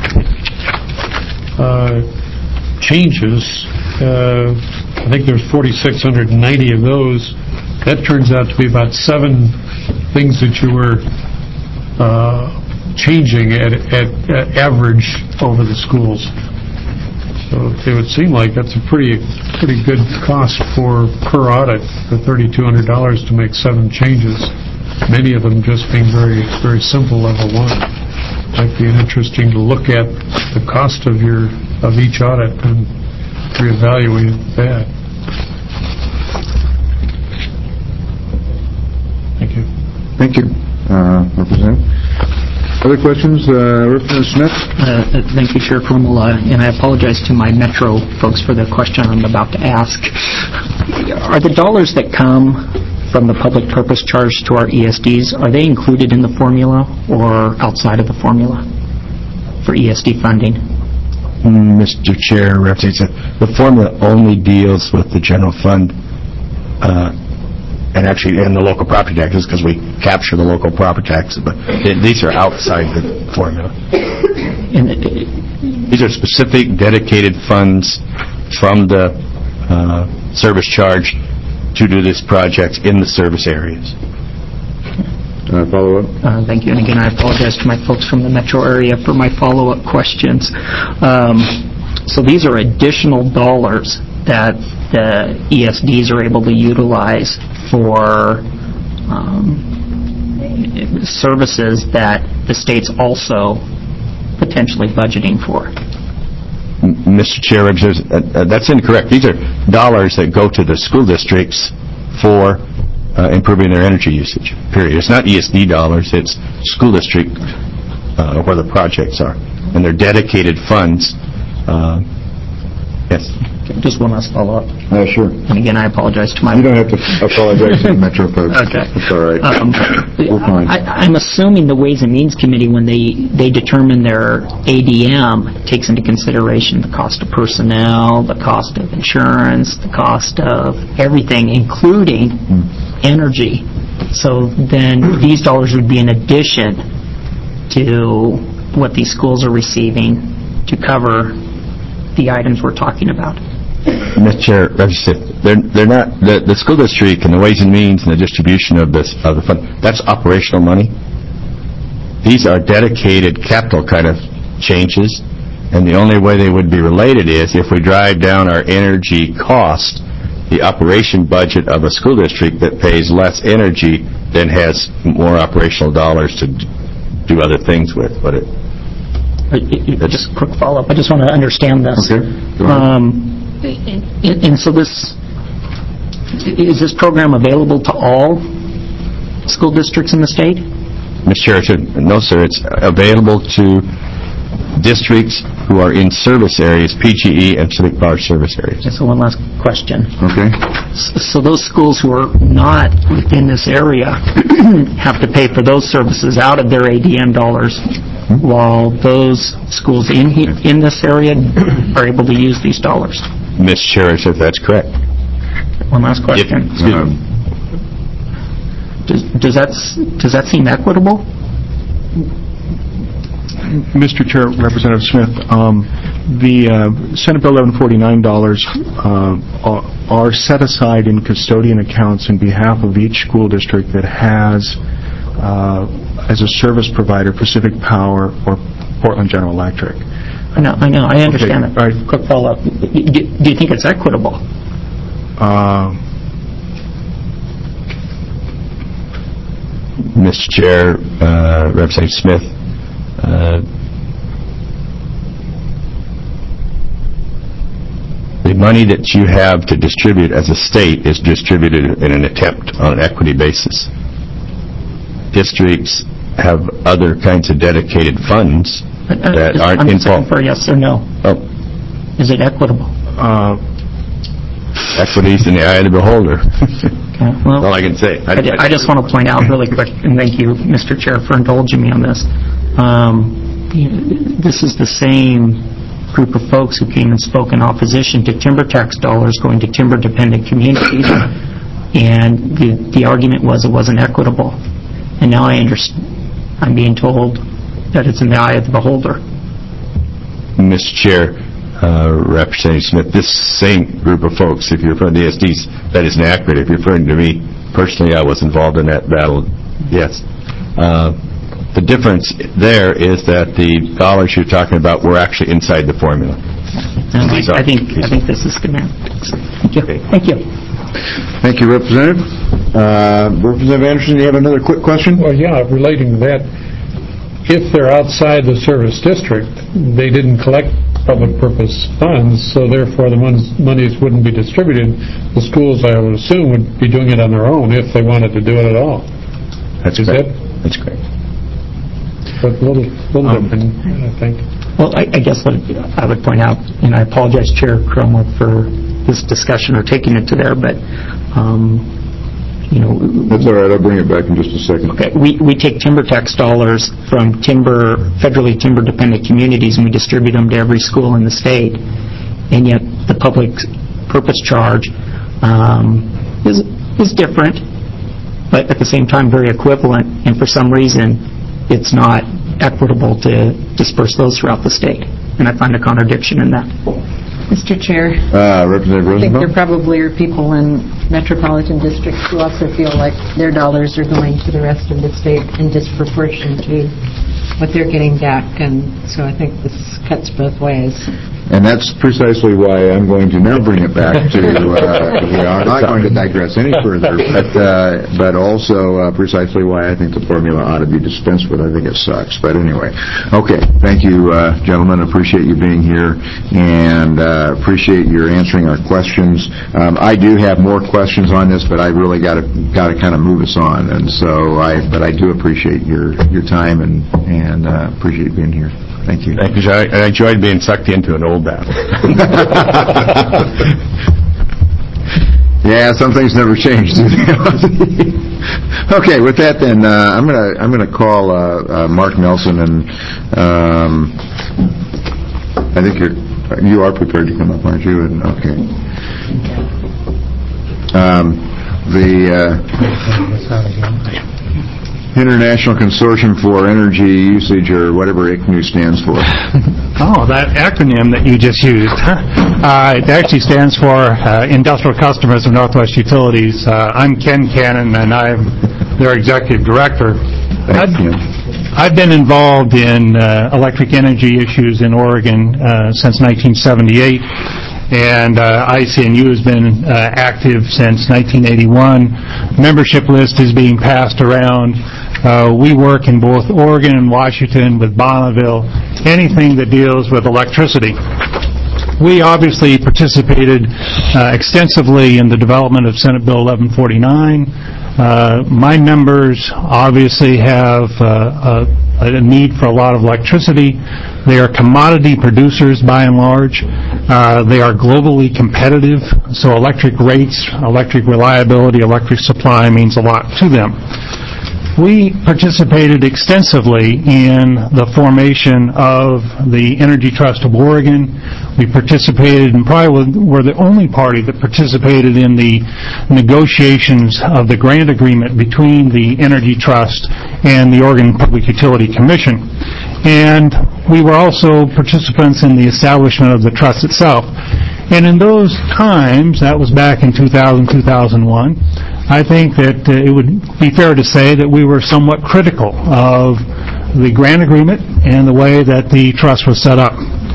uh, changes, uh, I think there's four thousand six hundred ninety of those. That turns out to be about seven things that you were uh, changing at, at, at average over the schools. So it would seem like that's a pretty pretty good cost for per audit for three thousand two hundred dollars to make seven changes, many of them just being very very simple level one. Might be interesting to look at the cost of your of each audit and reevaluate that. Thank you. Thank you, uh, Representative. Other questions? Uh, Representative Smith? Uh, Thank you, Chair Cromwell, uh, and I apologize to my Metro folks for the question I'm about to ask. Are the dollars that come from the public purpose charge to our E S Ds, are they included in the formula or outside of the formula for E S D funding? Mister Chair, Representative, the formula only deals with the general fund uh, and actually and the local property taxes, because we capture the local property taxes, but th- these are outside the formula. And it, These are specific dedicated funds from the uh, service charge to do this project in the service areas. Uh, follow up? Uh, Thank you. And again, I apologize to my folks from the metro area for my follow-up questions. Um, So these are additional dollars that the E S Ds are able to utilize for um, services that the state's also potentially budgeting for. M- Mister Chair, Representative, uh, uh, that's incorrect. These are dollars that go to the school districts for uh, improving their energy usage, period. It's not E S D dollars, it's school district uh, where the projects are. And they're dedicated funds. Uh, yes. Just one last follow-up. Uh, sure. And again, I apologize to my... You don't have to apologize to the Metro folks. Okay. It's all right. Um, We're fine. I, I'm assuming the Ways and Means Committee, when they, they determine their A D M, takes into consideration the cost of personnel, the cost of insurance, the cost of everything, including Mm. energy. So then these dollars would be in addition to what these schools are receiving to cover the items we're talking about. Mister Chair, they're, they're not, the, the school district and the Ways and Means and the distribution of this, of the fund, that's operational money. These are dedicated capital kind of changes, and the only way they would be related is if we drive down our energy cost, the operation budget of a school district that pays less energy then has more operational dollars to do other things with. But it, just a quick follow-up. I just want to understand this. Okay. Go ahead. Um, and, and so this, is this program available to all school districts in the state? Mister Chair, no, sir. It's available to districts who are in service areas, P G E and Civic Power service areas. So one last question. Okay. So those schools who are not in this area have to pay for those services out of their A D M dollars, while those schools in he, in this area are able to use these dollars. Mister Chair, if that's correct. One last question. If, excuse Um, me. Does, does that s- does that seem equitable? Mister Chair, Representative Smith, um, the uh, Senate Bill eleven forty-nine dollars uh, are, are set aside in custodian accounts in behalf of each school district that has, uh, as a service provider, Pacific Power or Portland General Electric. I know, I know, I understand Okay, it. all right. Quick follow-up. Do, do you think it's equitable? Uh, Mister Chair, uh, Representative Smith, uh, the money that you have to distribute as a state is distributed in an attempt on an equity basis. Districts have other kinds of dedicated funds that aren't I'm involved. asking for a yes or no. Oh, Is it equitable? uh, equity's in the eye of the beholder. Okay, well, That's all I can say. I, ju- I just want to point out really quick, and thank you, Mister Chair, for indulging me on this. Um, you know, this is the same group of folks who came and spoke in opposition to timber tax dollars going to timber-dependent communities, and the, the argument was it wasn't equitable. And now I understand, I'm being told that it's in the eye of the beholder. Mister Chair, uh, Representative Smith, this same group of folks, if you're referring to the D S Ds, that isn't accurate. If you're referring to me, personally, I was involved in that battle, yes. Uh, the difference there is that the dollars you're talking about were actually inside the formula. And These I, I are- think these I think this is semantics. Thank you. Okay. Thank you. Thank you, Representative. Uh, Representative Anderson, you have another quick question? Well, yeah, relating to that, if they're outside the service district, they didn't collect public purpose funds, so therefore the monies monies wouldn't be distributed. The schools, I would assume, would be doing it on their own if they wanted to do it at all. That's Is correct. that- That's correct. But a little, little Um, different, I think. Well, I, I guess what I would point out, and I apologize, Chair Cromwell, for this discussion or taking it to there, but, um, you know... That's all right. I'll bring it back in just a second. Okay, we, we take timber tax dollars from timber, federally timber-dependent communities, and we distribute them to every school in the state, and yet the public purpose charge um, is, is different, but at the same time very equivalent, and for some reason, it's not equitable to disperse those throughout the state. And I find a contradiction in that. Mister Chair, Uh, Representative I think there Rosenbaum? probably are people in metropolitan districts who also feel like their dollars are going to the rest of the state in disproportion to what they're getting back, and so I think this cuts both ways. And that's precisely why I'm going to now bring it back to, uh, we are not going to digress any further, but uh, but also uh, precisely why I think the formula ought to be dispensed with. I think it sucks. But anyway, okay. Thank you, uh, gentlemen. Appreciate you being here, and uh, appreciate your answering our questions. Um, I do have more questions on this, but I really got to got to kind of move us on. And so I, but I do appreciate your your time and and uh, appreciate being here. Thank you. Thank you, Joe. I enjoyed being sucked into an old battle. Yeah, some things never change, do they? Okay, with that then, uh, I'm gonna I'm gonna call uh, uh, Mark Nelson, and um, I think you're you are prepared to come up, aren't you? And okay. Um, the uh, International Consortium for Energy Usage, or whatever I C N U stands for. Oh, that acronym that you just used. Uh, it actually stands for uh, Industrial Customers of Northwest Utilities. Uh, I'm Ken Cannon, and I'm their executive director. Thank you. I've been involved in uh, electric energy issues in Oregon uh, since nineteen seventy-eight, and uh, I C N U has been uh, active since nineteen eighty-one. Membership list is being passed around. Uh, we work in both Oregon and Washington with Bonneville, anything that deals with electricity. We obviously participated uh, extensively in the development of Senate Bill eleven forty-nine. Uh, my members obviously have uh, a, a need for a lot of electricity. They are commodity producers by and large. Uh, they are globally competitive, so electric rates, electric reliability, electric supply means a lot to them. We participated extensively in the formation of the Energy Trust of Oregon. We participated, and probably were the only party that participated in the negotiations of the grant agreement between the Energy Trust and the Oregon Public Utility Commission. And we were also participants in the establishment of the trust itself. And in those times, that was back in two thousand, two thousand one, I think that uh, it would be fair to say that we were somewhat critical of the grant agreement and the way that the trust was set up.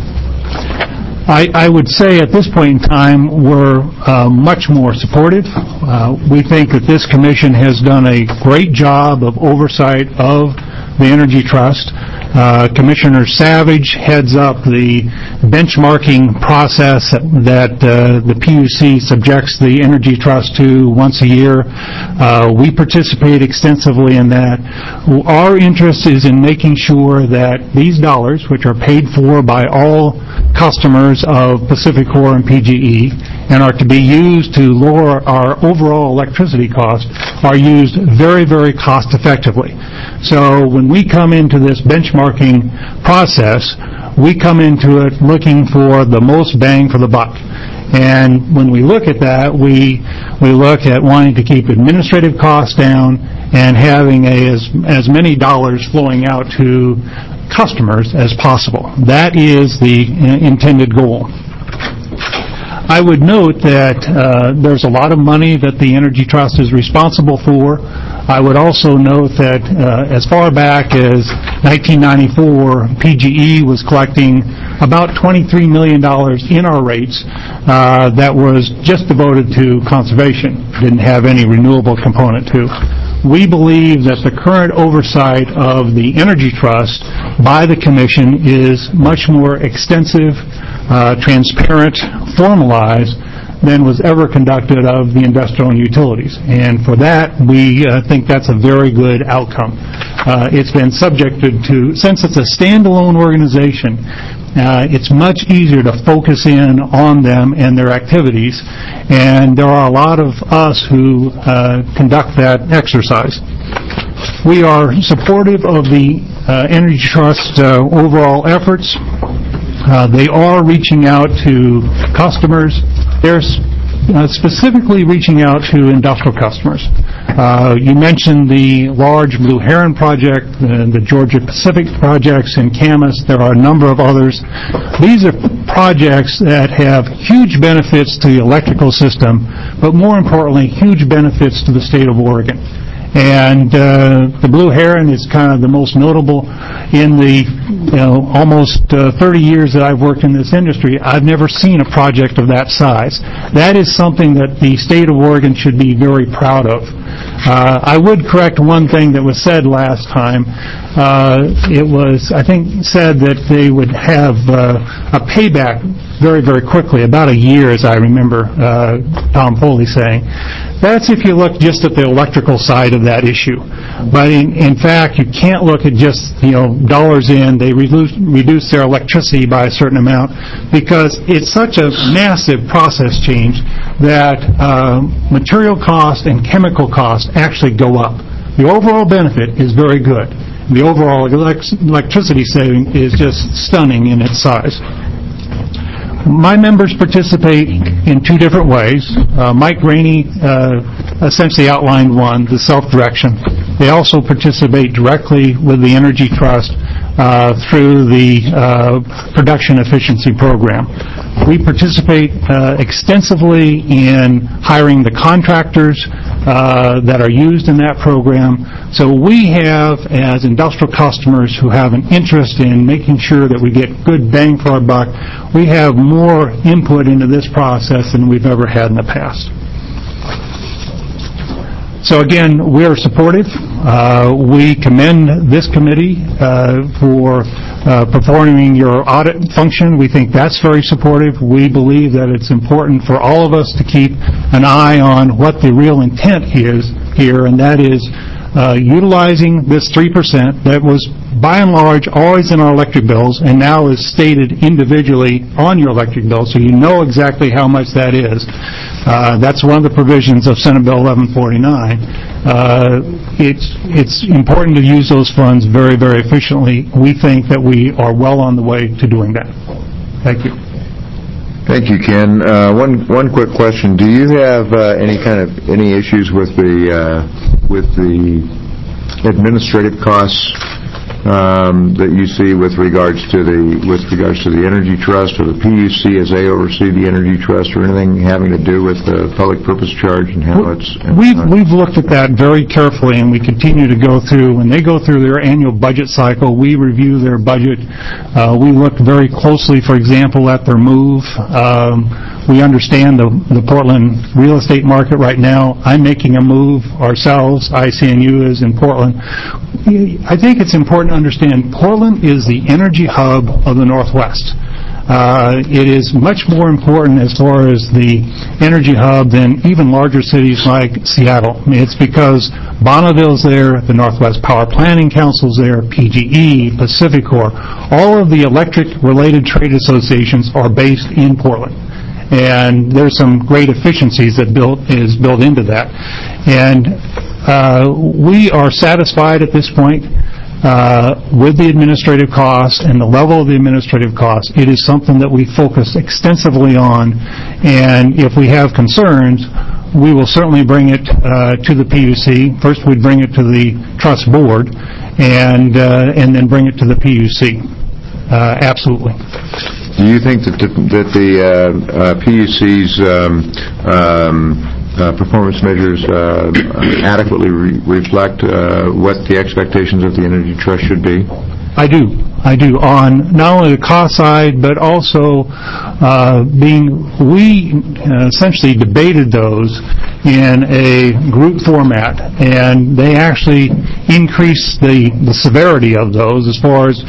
I, I would say at this point in time we're uh, much more supportive. Uh, we think that this commission has done a great job of oversight of the Energy Trust. Uh, Commissioner Savage heads up the benchmarking process that, that uh, the P U C subjects the Energy Trust to once a year. Uh, we participate extensively in that. Our interest is in making sure that these dollars, which are paid for by all customers of PacifiCorp and P G E and are to be used to lower our overall electricity cost, are used very, very cost effectively. So when we come into this benchmarking process, we come into it looking for the most bang for the buck. And when we look at that, we we look at wanting to keep administrative costs down and having a, as, as many dollars flowing out to customers as possible. That is the uh, intended goal. I would note that uh, there's a lot of money that the Energy Trust is responsible for. I would also note that uh, as far back as nineteen ninety-four, P G E was collecting about twenty-three million dollars in our rates uh, that was just devoted to conservation, didn't have any renewable component to. We believe that the current oversight of the Energy Trust by the Commission is much more extensive, uh, transparent, formalized than was ever conducted of the industrial and utilities. And for that, we uh, think that's a very good outcome. Uh, it's been subjected to, since it's a standalone organization, uh, it's much easier to focus in on them and their activities, and there are a lot of us who uh, conduct that exercise. We are supportive of the uh, Energy Trust uh, overall efforts. Uh, they are reaching out to customers. They're uh, specifically reaching out to industrial customers. Uh, you mentioned the large Blue Heron project, uh, the Georgia Pacific projects in Camas. There are a number of others. These are projects that have huge benefits to the electrical system, but more importantly, huge benefits to the state of Oregon. And uh, the Blue Heron is kind of the most notable in the, you know, almost uh, thirty years that I've worked in this industry. I've never seen a project of that size. That is something that the state of Oregon should be very proud of. Uh, I would correct one thing that was said last time. Uh, it was, I think, said that they would have uh, a payback very, very quickly, about a year, as I remember uh, Tom Foley saying. That's if you look just at the electrical side of that issue. But in, in fact, you can't look at just, you know, dollars in. They reduce, reduce their electricity by a certain amount because it's such a massive process change that uh, material cost and chemical cost actually go up. The overall benefit is very good. The overall elect- electricity saving is just stunning in its size. My members participate in two different ways. Uh, Mike Rainey uh, essentially outlined one, the self-direction. They also participate directly with the Energy Trust uh, through the uh, production efficiency program. We participate uh, extensively in hiring the contractors uh, that are used in that program. So we have, as industrial customers who have an interest in making sure that we get good bang for our buck, we have more input into this process than we've ever had in the past. So again, we are supportive. Uh, we commend this committee uh, for uh, performing your audit function. We think that's very supportive. We believe that it's important for all of us to keep an eye on what the real intent is here, and that is uh, utilizing this three percent that was by and large always in our electric bills and now is stated individually on your electric bill, so you know exactly how much that is. Uh, that's one of the provisions of Senate Bill eleven forty-nine. Uh, it's, it's important to use those funds very, very efficiently. We think that we are well on the way to doing that. Thank you. Thank you, Ken. Uh, one one quick question: do you have uh, any kind of any issues with the uh, with the administrative costs um, that you see with regards to the with regards to the Energy Trust or the P U C as they oversee the Energy Trust, or anything having to do with the public purpose charge and how it's? We've we've looked at that very carefully, and we continue to go through. When they go through their annual budget cycle, we review their budget. Uh, we look very closely, for example, at their move. Um, we understand the the Portland real estate market right now. I'm making a move ourselves. I C N U is in Portland. I think it's important to understand Portland is the energy hub of the Northwest. Uh, it is much more important as far as the energy hub than even larger cities like Seattle. I mean, it's because Bonneville's there, the Northwest Power Planning Council's there, P G E, PacifiCorp. All of the electric-related trade associations are based in Portland. And there's some great efficiencies that built is built into that. And uh, we are satisfied at this point uh, with the administrative costs and the level of the administrative costs. It is something that we focus extensively on, and if we have concerns, we will certainly bring it uh, to the P U C. First, we'd bring it to the trust board, and uh, and then bring it to the P U C. Uh, absolutely. Do you think that the, that the uh, uh, P U C's um, um, uh, performance measures uh, adequately re- reflect uh, what the expectations of the Energy Trust should be? I do. I do. On not only the cost side, but also uh, being, we uh, essentially debated those in a group format, and they actually increased the, the severity of those as far as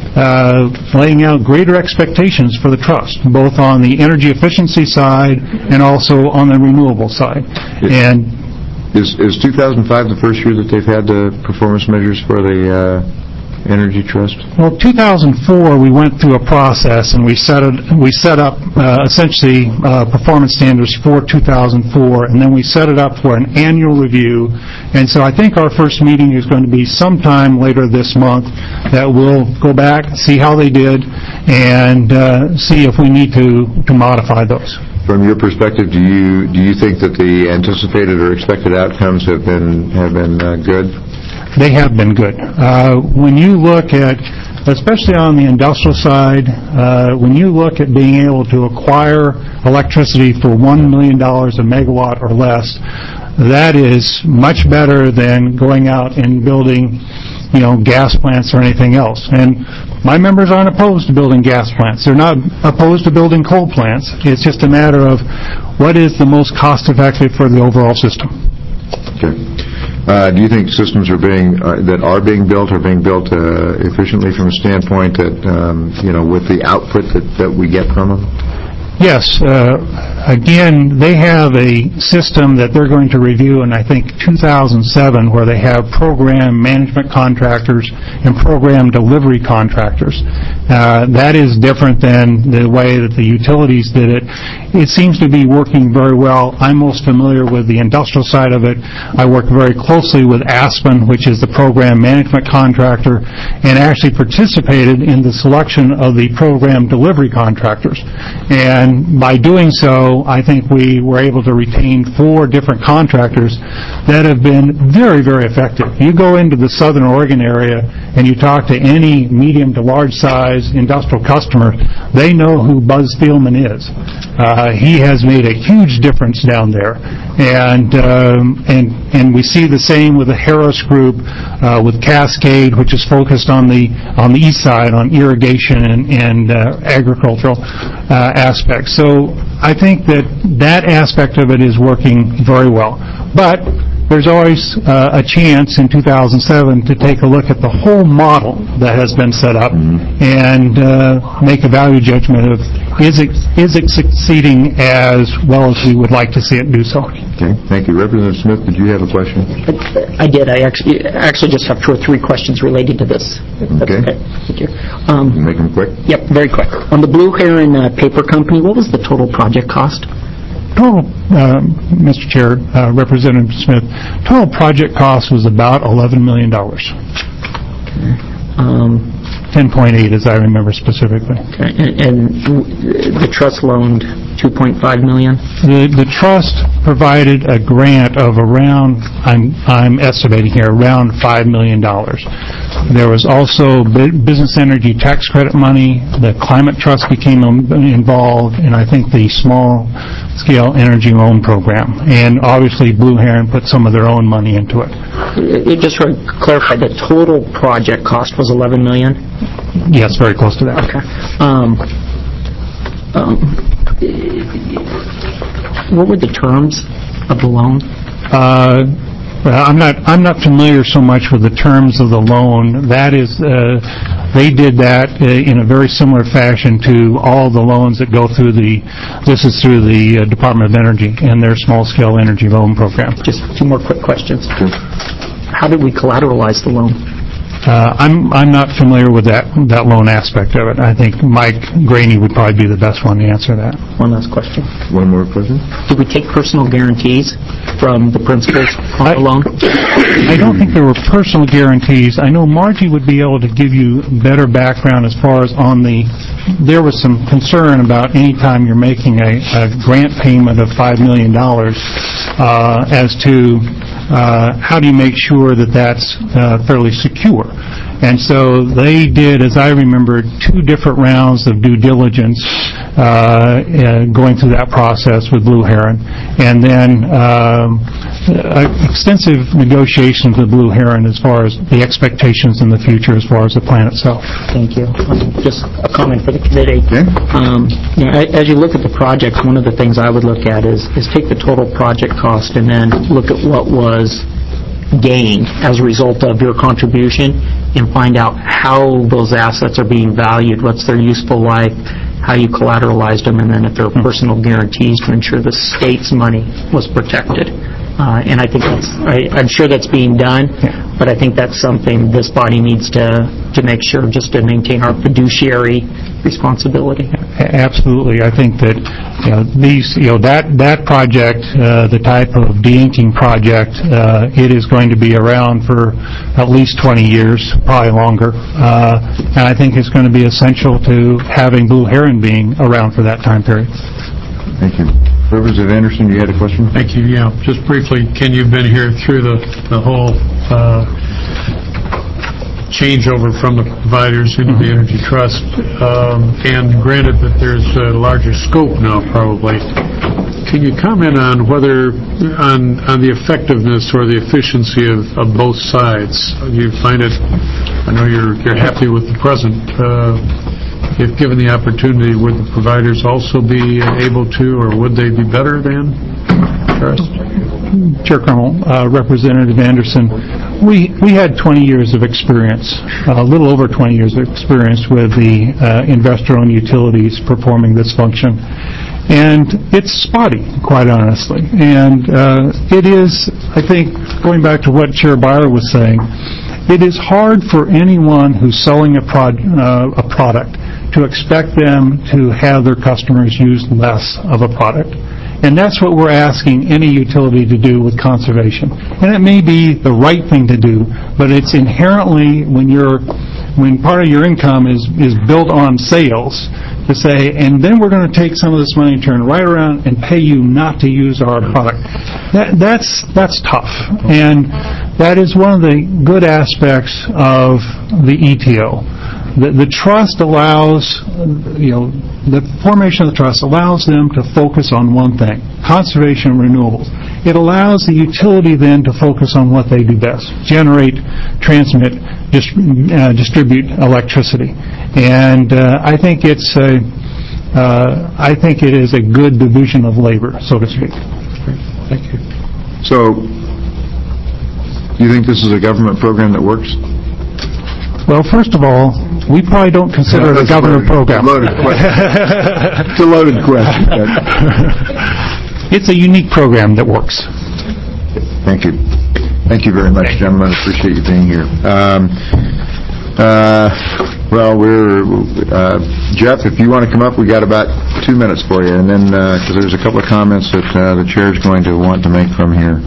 uh, laying out greater expectations for the trust, both on the energy efficiency side and also on the renewable side. It, and is, is two thousand five the first year that they've had the performance measures for the uh, Energy Trust? Well, two thousand four, we went through a process, and we set it, we set up uh, essentially uh, performance standards for two thousand four, and then we set it up for an annual review. And so I think our first meeting is going to be sometime later this month that we'll go back, see how they did, and uh, see if we need to, to modify those. From your perspective, do you do you think that the anticipated or expected outcomes have been have been uh, good? They have been good. Uh, when you look at, especially on the industrial side, uh, when you look at being able to acquire electricity for one million dollars a megawatt or less, that is much better than going out and building, you know, gas plants or anything else. And my members aren't opposed to building gas plants. They're not opposed to building coal plants. It's just a matter of what is the most cost-effective for the overall system. Okay. Uh, do you think systems are being uh, that are being built are being built uh, efficiently from a standpoint that um, you know, with the output that, that we get from them? Yes. Uh, again, they have a system that they're going to review in, I think, two thousand seven, where they have program management contractors and program delivery contractors. Uh, that is different than the way that the utilities did it. It seems to be working very well. I'm most familiar with the industrial side of it. I work very closely with Aspen, which is the program management contractor, and actually participated in the selection of the program delivery contractors. And And by doing so, so, I think we were able to retain four different contractors that have been very, very effective. You go into the Southern Oregon area and you talk to any medium to large size industrial customer, they know who Buzz Thielman is. Uh, he has made a huge difference down there. And, um, and, and we see the same with the Harris Group, uh, with Cascade, which is focused on the, on the east side, on irrigation and, and uh, agricultural uh, aspects. So I think that that aspect of it is working very well. But there's always uh, a chance in two thousand seven to take a look at the whole model that has been set up and uh, make a value judgment of is it is it succeeding as well as we would like to see it do so. Okay, thank you. Representative Smith, did you have a question? I did. I actually actually just have two or three questions related to this. If that's Okay. okay. Thank you. Um, Make them quick. Yep, very quick. On the Blue Heron uh, Paper Company, what was the total project cost? Total, uh, Mister Chair, uh, Representative Smith, total project cost was about eleven million dollars. Um, ten point eight, as I remember specifically. okay. And, and the trust loaned two point five million dollars? The, the trust provided a grant of around, I'm, I'm estimating here, around five million dollars. There was also bu- business energy tax credit money. The Climate Trust became um, involved, and I think the small scale energy loan program. And obviously Blue Heron put some of their own money into it. It, just to clarify, the total project cost was eleven million dollars? Yes, very close to that. Okay. Um, um, what were the terms of the loan? Uh, well, I'm not. I'm not familiar so much with the terms of the loan. That is, uh, they did that uh, in a very similar fashion to all the loans that go through the. This is through the uh, Department of Energy and their small-scale energy loan program. Just two more quick questions. How did we collateralize the loan? Uh, I'm I'm not familiar with that that loan aspect of it. I think Mike Graney would probably be the best one to answer that. One last question. One more question. Did we take personal guarantees from the principals on I, the loan? I don't think there were personal guarantees. I know Margie would be able to give you better background as far as on the. There was some concern about any time you're making a, a grant payment of five million dollars uh, as to uh, how do you make sure that that's uh, fairly secure. And so they did, as I remember, two different rounds of due diligence uh, uh, going through that process with Blue Heron, and then um, uh, extensive negotiations with Blue Heron as far as the expectations in the future as far as the plan itself. Thank you. Um, just a comment for the committee. Okay. Um, you know, a- as you look at the project, one of the things I would look at is, is take the total project cost and then look at what was gained as a result of your contribution and find out how those assets are being valued, what's their useful life, how you collateralized them, and then if there are personal guarantees to ensure the state's money was protected. Uh, and I think that's, I, I'm sure that's being done, but I think that's something this body needs to, to make sure just to maintain our fiduciary responsibility. Absolutely. I think that, you know, these, you know, that, that project, uh, the type of de-inking project, uh, it is going to be around for at least twenty years, probably longer. Uh, and I think it's going to be essential to having Blue Heron being around for that time period. Thank you. Representative Anderson, you had a question? Thank you. Yeah, just briefly, Ken, you've been here through the, the whole uh, changeover from the providers into the Energy Trust, um, and granted that there's a larger scope now probably. Can you comment on whether, on, on the effectiveness or the efficiency of, of both sides? You find it, I know you're, you're happy with the present, uh, if given the opportunity, would the providers also be able to, or would they be better than trust? Chair Crummell, uh, Representative Anderson, we we had twenty years of experience, a little over twenty years of experience with the uh, investor-owned utilities performing this function. And it's spotty, quite honestly. And uh, it is, I think, going back to what Chair Byer was saying, it is hard for anyone who's selling a, prod, uh, a product to expect them to have their customers use less of a product. And that's what we're asking any utility to do with conservation. And it may be the right thing to do, but it's inherently, when you're, when part of your income is, is built on sales, to say, and then we're going to take some of this money and turn right around and pay you not to use our product. That, that's that's tough, and that is one of the good aspects of the E T O. The, the trust allows, you know, the formation of the trust allows them to focus on one thing, conservation and renewables. It allows the utility then to focus on what they do best, generate, transmit, dist- uh, distribute electricity. And uh, I think it's a, uh, I think it is a good division of labor, so to speak. Thank you. So, do you think this is a government program that works? Well, first of all, we probably don't consider it a government program. Loaded question. It's a loaded question. It's a unique program that works. Thank you. Thank you very much, gentlemen. Appreciate you being here. Um, uh, well, we're uh, Jeff. If you want to come up, we got about two minutes for you, and then because uh, there's a couple of comments that uh, the chair is going to want to make from here.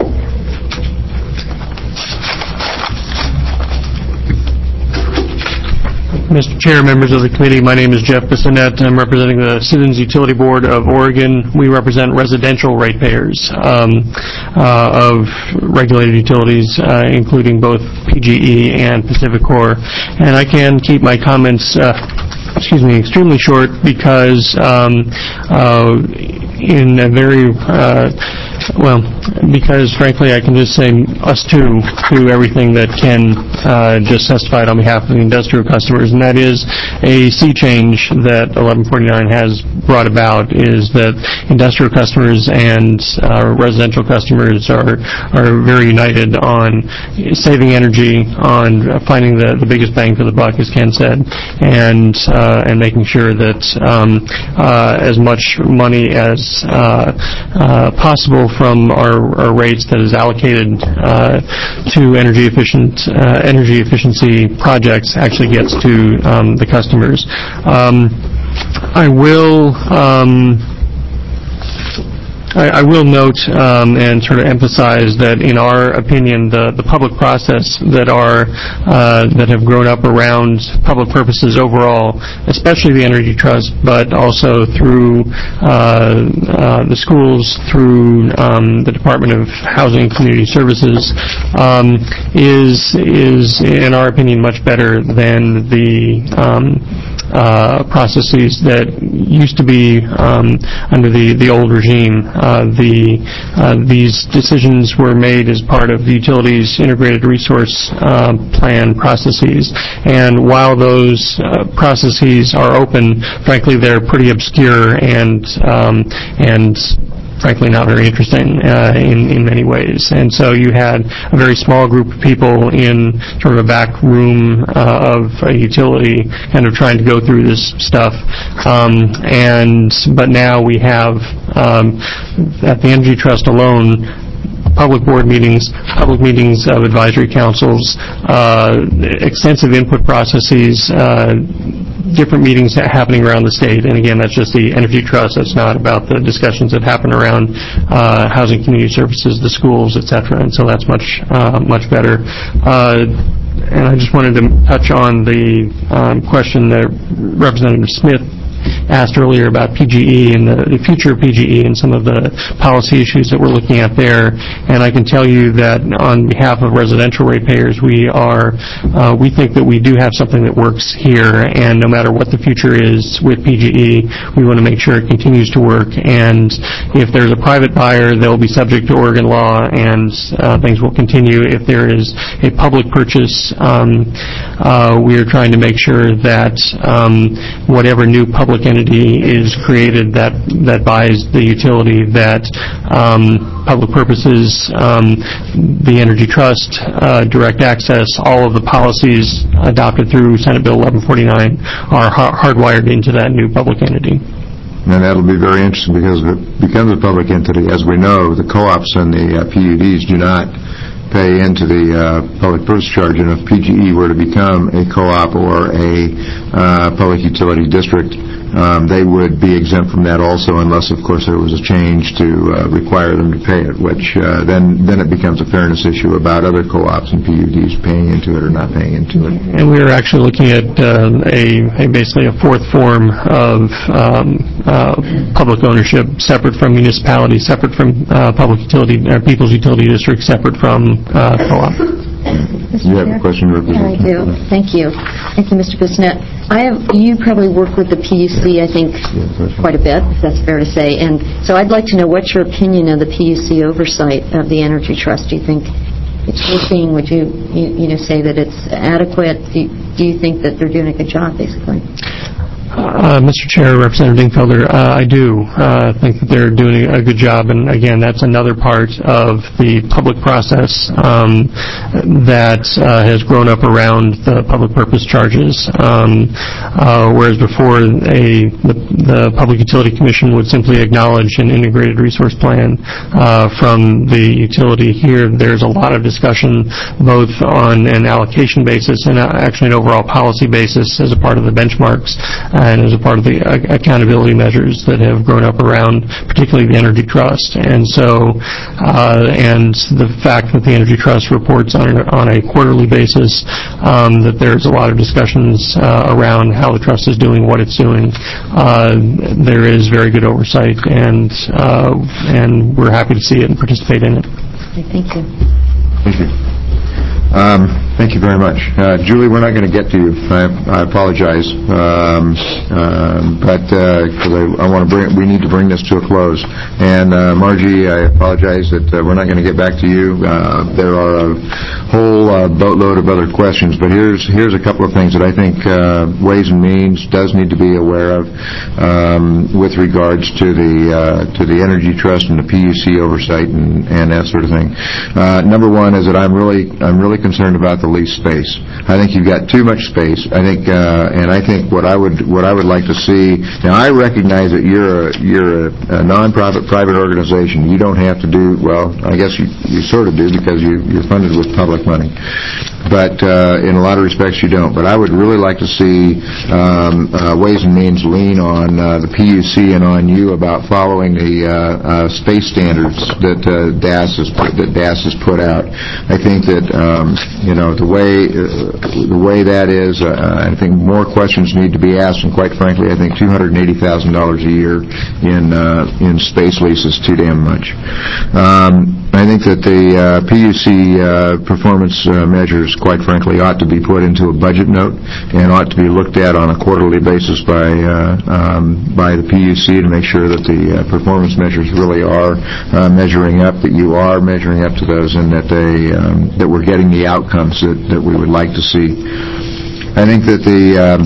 Mister Chair, members of the committee, my name is Jeff Bissonette. I'm representing the Citizens Utility Board of Oregon. We represent residential ratepayers um, uh, of regulated utilities, uh, including both P G E and PacifiCorp. And I can keep my comments uh, excuse me, extremely short because um, uh, in a very, uh, well, because frankly I can just say us too to everything that Ken uh, just testified on behalf of the industrial customers, and that is a sea change that eleven forty-nine has brought about is that industrial customers and uh, residential customers are are very united on saving energy, on finding the, the biggest bang for the buck, as Ken said, and uh, and making sure that um, uh, as much money as uh, uh, possible from our, our rates that is allocated uh, to energy efficient uh, energy efficiency projects actually gets to um, the customers. Um, I will. Um, I, I will note um, and sort of emphasize that, in our opinion, the, the public process that are uh, that have grown up around public purposes overall, especially the Energy Trust, but also through uh, uh, the schools, through um, the Department of Housing and Community Services, um, is is in our opinion much better than the um, uh, processes that used to be um, under the the old regime. Uh, the uh, these decisions were made as part of the utilities integrated resource uh, plan processes, and while those uh, processes are open, frankly they're pretty obscure and um, and frankly not very interesting uh, in, in many ways. And so you had a very small group of people in sort of a back room uh, of a utility kind of trying to go through this stuff. Um, and but now we have, um, at the Energy Trust alone, public board meetings, public meetings of advisory councils, uh, extensive input processes, uh, different meetings happening around the state. And again, that's just the Energy Trust. That's not about the discussions that happen around uh, housing, community services, the schools, et cetera. And so that's much, uh, much better. Uh, and I just wanted to touch on the um, question that Representative Smith asked earlier about P G E and the, the future of P G E and some of the policy issues that we're looking at there. And I can tell you that on behalf of residential ratepayers, we are, uh, we think that we do have something that works here, and no matter what the future is with P G E, we want to make sure it continues to work. And if there's a private buyer, they'll be subject to Oregon law, and uh, things will continue. If there is a public purchase, um, uh, we are trying to make sure that um, whatever new public entity is created that that buys the utility, that um, public purposes, um, the Energy Trust, uh, direct access, all of the policies adopted through Senate Bill eleven forty-nine are ha- hardwired into that new public entity. And that'll be very interesting because if it becomes a public entity, as we know, the co-ops and the uh, P U Ds do not pay into the uh, public purchase charge, and if P G E were to become a co-op or a uh, public utility district, um, they would be exempt from that also, unless, of course, there was a change to uh, require them to pay it, which uh, then then it becomes a fairness issue about other co-ops and P U Ds paying into it or not paying into it. And we were actually looking at um, a, a basically a fourth form of um, uh, public ownership, separate from municipalities, separate from uh, public utility, or people's utility districts, separate from uh, co-op. You have a question, Representative? Yeah, I do. Thank you. Thank you, Mister Bissonnette. I have, you probably work with the P U C, I think, quite a bit, if that's fair to say. And so I'd like to know what's your opinion of the P U C oversight of the Energy Trust. Do you think it's working? Would you, you, you know, say that it's adequate? Do you, do you think that they're doing a good job, basically? Uh, Mister Chair, Representative Dingfelder, uh, I do uh, think that they're doing a good job, and again, that's another part of the public process um, that uh, has grown up around the public purpose charges. Um, uh, whereas before, a the, the Public Utility Commission would simply acknowledge an integrated resource plan uh, from the utility. Here, there's a lot of discussion both on an allocation basis and uh, actually an overall policy basis as a part of the benchmarks. Uh, and as a part of the uh, accountability measures that have grown up around particularly the Energy Trust. And so, uh, and the fact that the Energy Trust reports on, on a quarterly basis, um, that there's a lot of discussions uh, around how the Trust is doing, what it's doing. Uh, there is very good oversight, and, uh, and we're happy to see it and participate in it. Okay, thank you. Thank you. Um, thank you very much. Uh, Julie, we're not going to get to you. I, I apologize. Um, um, but uh 'cause I, I want to bring, we need to bring this to a close. And uh, Margie, I apologize that uh, we're not going to get back to you. Uh, there are a whole uh, boatload of other questions, but here's here's a couple of things that I think uh, Ways and Means does need to be aware of um, with regards to the uh, to the Energy Trust and the P U C oversight and, and that sort of thing. Uh, number one is that I'm really I'm really concerned about the lease space. I think you've got too much space. I think, uh, and I think what I would what I would like to see. Now, I recognize that you're a you're a, a nonprofit private organization. You don't have to do well. I guess you you sort of do because you you're funded with public money. But uh, in a lot of respects, you don't. But I would really like to see um, uh, Ways and Means lean on uh, the P U C and on you about following the uh, uh, space standards that uh, D A S has put, that D A S has put out. I think that um, you know the way uh, the way that is. Uh, I think more questions need to be asked. And quite frankly, I think two hundred eighty thousand dollars a year in uh, in space lease is too damn much. Um, I think that the uh, P U C uh, performance uh, measures, quite frankly, ought to be put into a budget note and ought to be looked at on a quarterly basis by uh, um, by the P U C to make sure that the uh, performance measures really are uh, measuring up, that you are measuring up to those, and that they um, that we're getting the outcomes that, that we would like to see. I think that the um,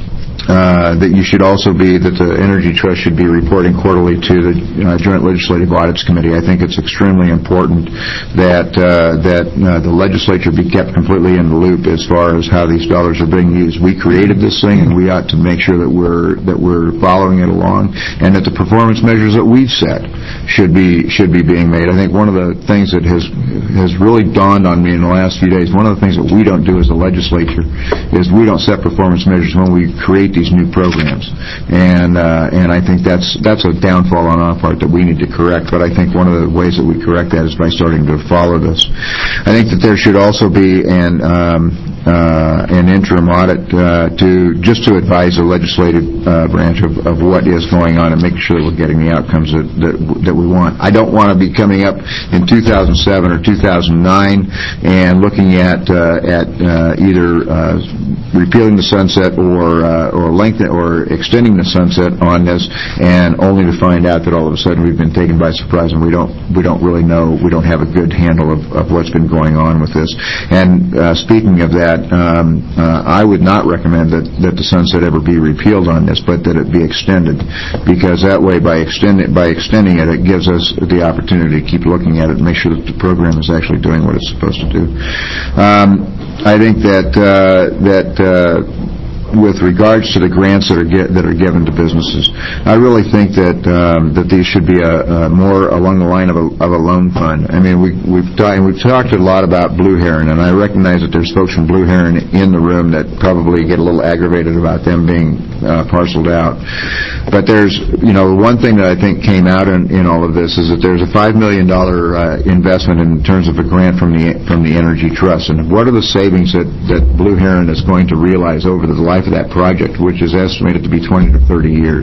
Uh, that you should also be, that the Energy Trust should be reporting quarterly to the uh, Joint Legislative Audits Committee. I think it's extremely important that uh, that uh, the legislature be kept completely in the loop as far as how these dollars are being used. We created this thing, and we ought to make sure that we're that we're following it along, and that the performance measures that we've set should be should be being made. I think one of the things that has has really dawned on me in the last few days, one of the things that we don't do as a legislature is we don't set performance measures when we create these new programs, and uh, and I think that's that's a downfall on our part that we need to correct. But I think one of the ways that we correct that is by starting to follow this. I think that there should also be an um, uh, an interim audit uh, to just to advise the legislative uh, branch of, of what is going on and make sure that we're getting the outcomes that that, that we want. I don't want to be coming up in two thousand seven or two thousand nine and looking at uh, at uh, either uh, repealing the sunset or uh, or lengthen or extending the sunset on this, and only to find out that all of a sudden we've been taken by surprise and we don't we don't really know, we don't have a good handle of, of what's been going on with this. And uh, speaking of that, um, uh, I would not recommend that, that the sunset ever be repealed on this, but that it be extended, because that way, by extending by extending it, it gives us the opportunity to keep looking at it and make sure that the program is actually doing what it's supposed to do. Um, I think that uh, that. Uh, with regards to the grants that are get, that are given to businesses. I really think that um, that these should be a, a more along the line of a, of a loan fund. I mean, we, we've talked we've talked a lot about Blue Heron, and I recognize that there's folks from Blue Heron in the room that probably get a little aggravated about them being uh, parceled out. But there's, you know, one thing that I think came out in, in all of this is that there's a five million dollars uh, investment in terms of a grant from the from the Energy Trust, and what are the savings that that Blue Heron is going to realize over the life of that project, which is estimated to be twenty to thirty years.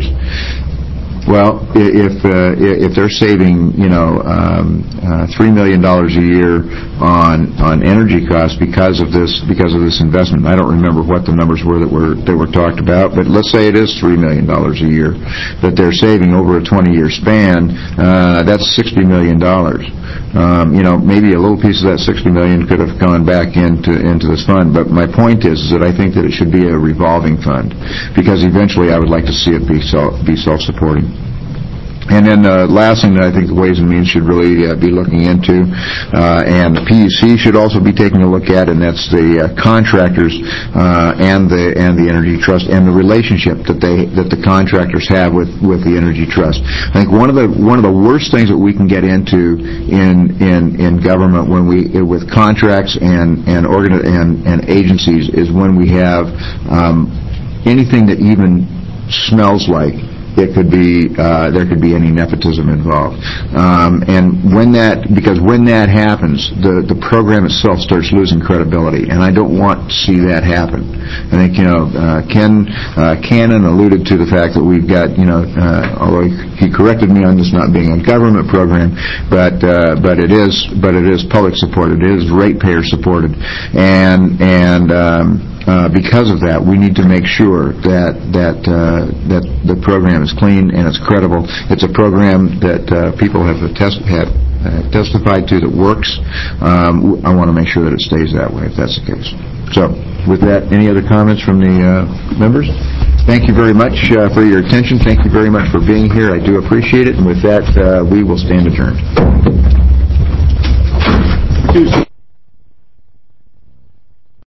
Well, if uh, if they're saving, you know, um, uh, three million dollars a year on on energy costs because of this because of this investment, I don't remember what the numbers were that were that were talked about, but let's say it is three million dollars a year that they're saving over a twenty-year span. Uh, that's sixty million dollars. Um, you know, maybe a little piece of that sixty million dollars could have gone back into into this fund. But my point is, is that I think that it should be a revolving fund, because eventually I would like to see it be self, be self-supporting. And then the uh, last thing that I think the Ways and Means should really uh, be looking into, uh, and the P U C should also be taking a look at, and that's the uh, contractors uh, and the and the Energy Trust, and the relationship that they that the contractors have with with the Energy Trust. I think one of the one of the worst things that we can get into in in in government when we with contracts and and organ and and agencies is when we have um, anything that even smells like it could be, uh, there could be any nepotism involved. Um, and when that, because when that happens, the, the program itself starts losing credibility, and I don't want to see that happen. I think, you know, uh, Ken uh, Cannon alluded to the fact that we've got, you know, uh, although he corrected me on this not being a government program, but, uh, but it is, but it is public supported, it is ratepayer supported, and, and, um, Uh, because of that, we need to make sure that that uh, that the program is clean and it's credible. It's a program that uh, people have, test, have uh, testified to that works. Um, I want to make sure that it stays that way, if that's the case. So, with that, any other comments from the uh, members? Thank you very much uh, for your attention. Thank you very much for being here. I do appreciate it. And with that, uh, we will stand adjourned. Tuesday.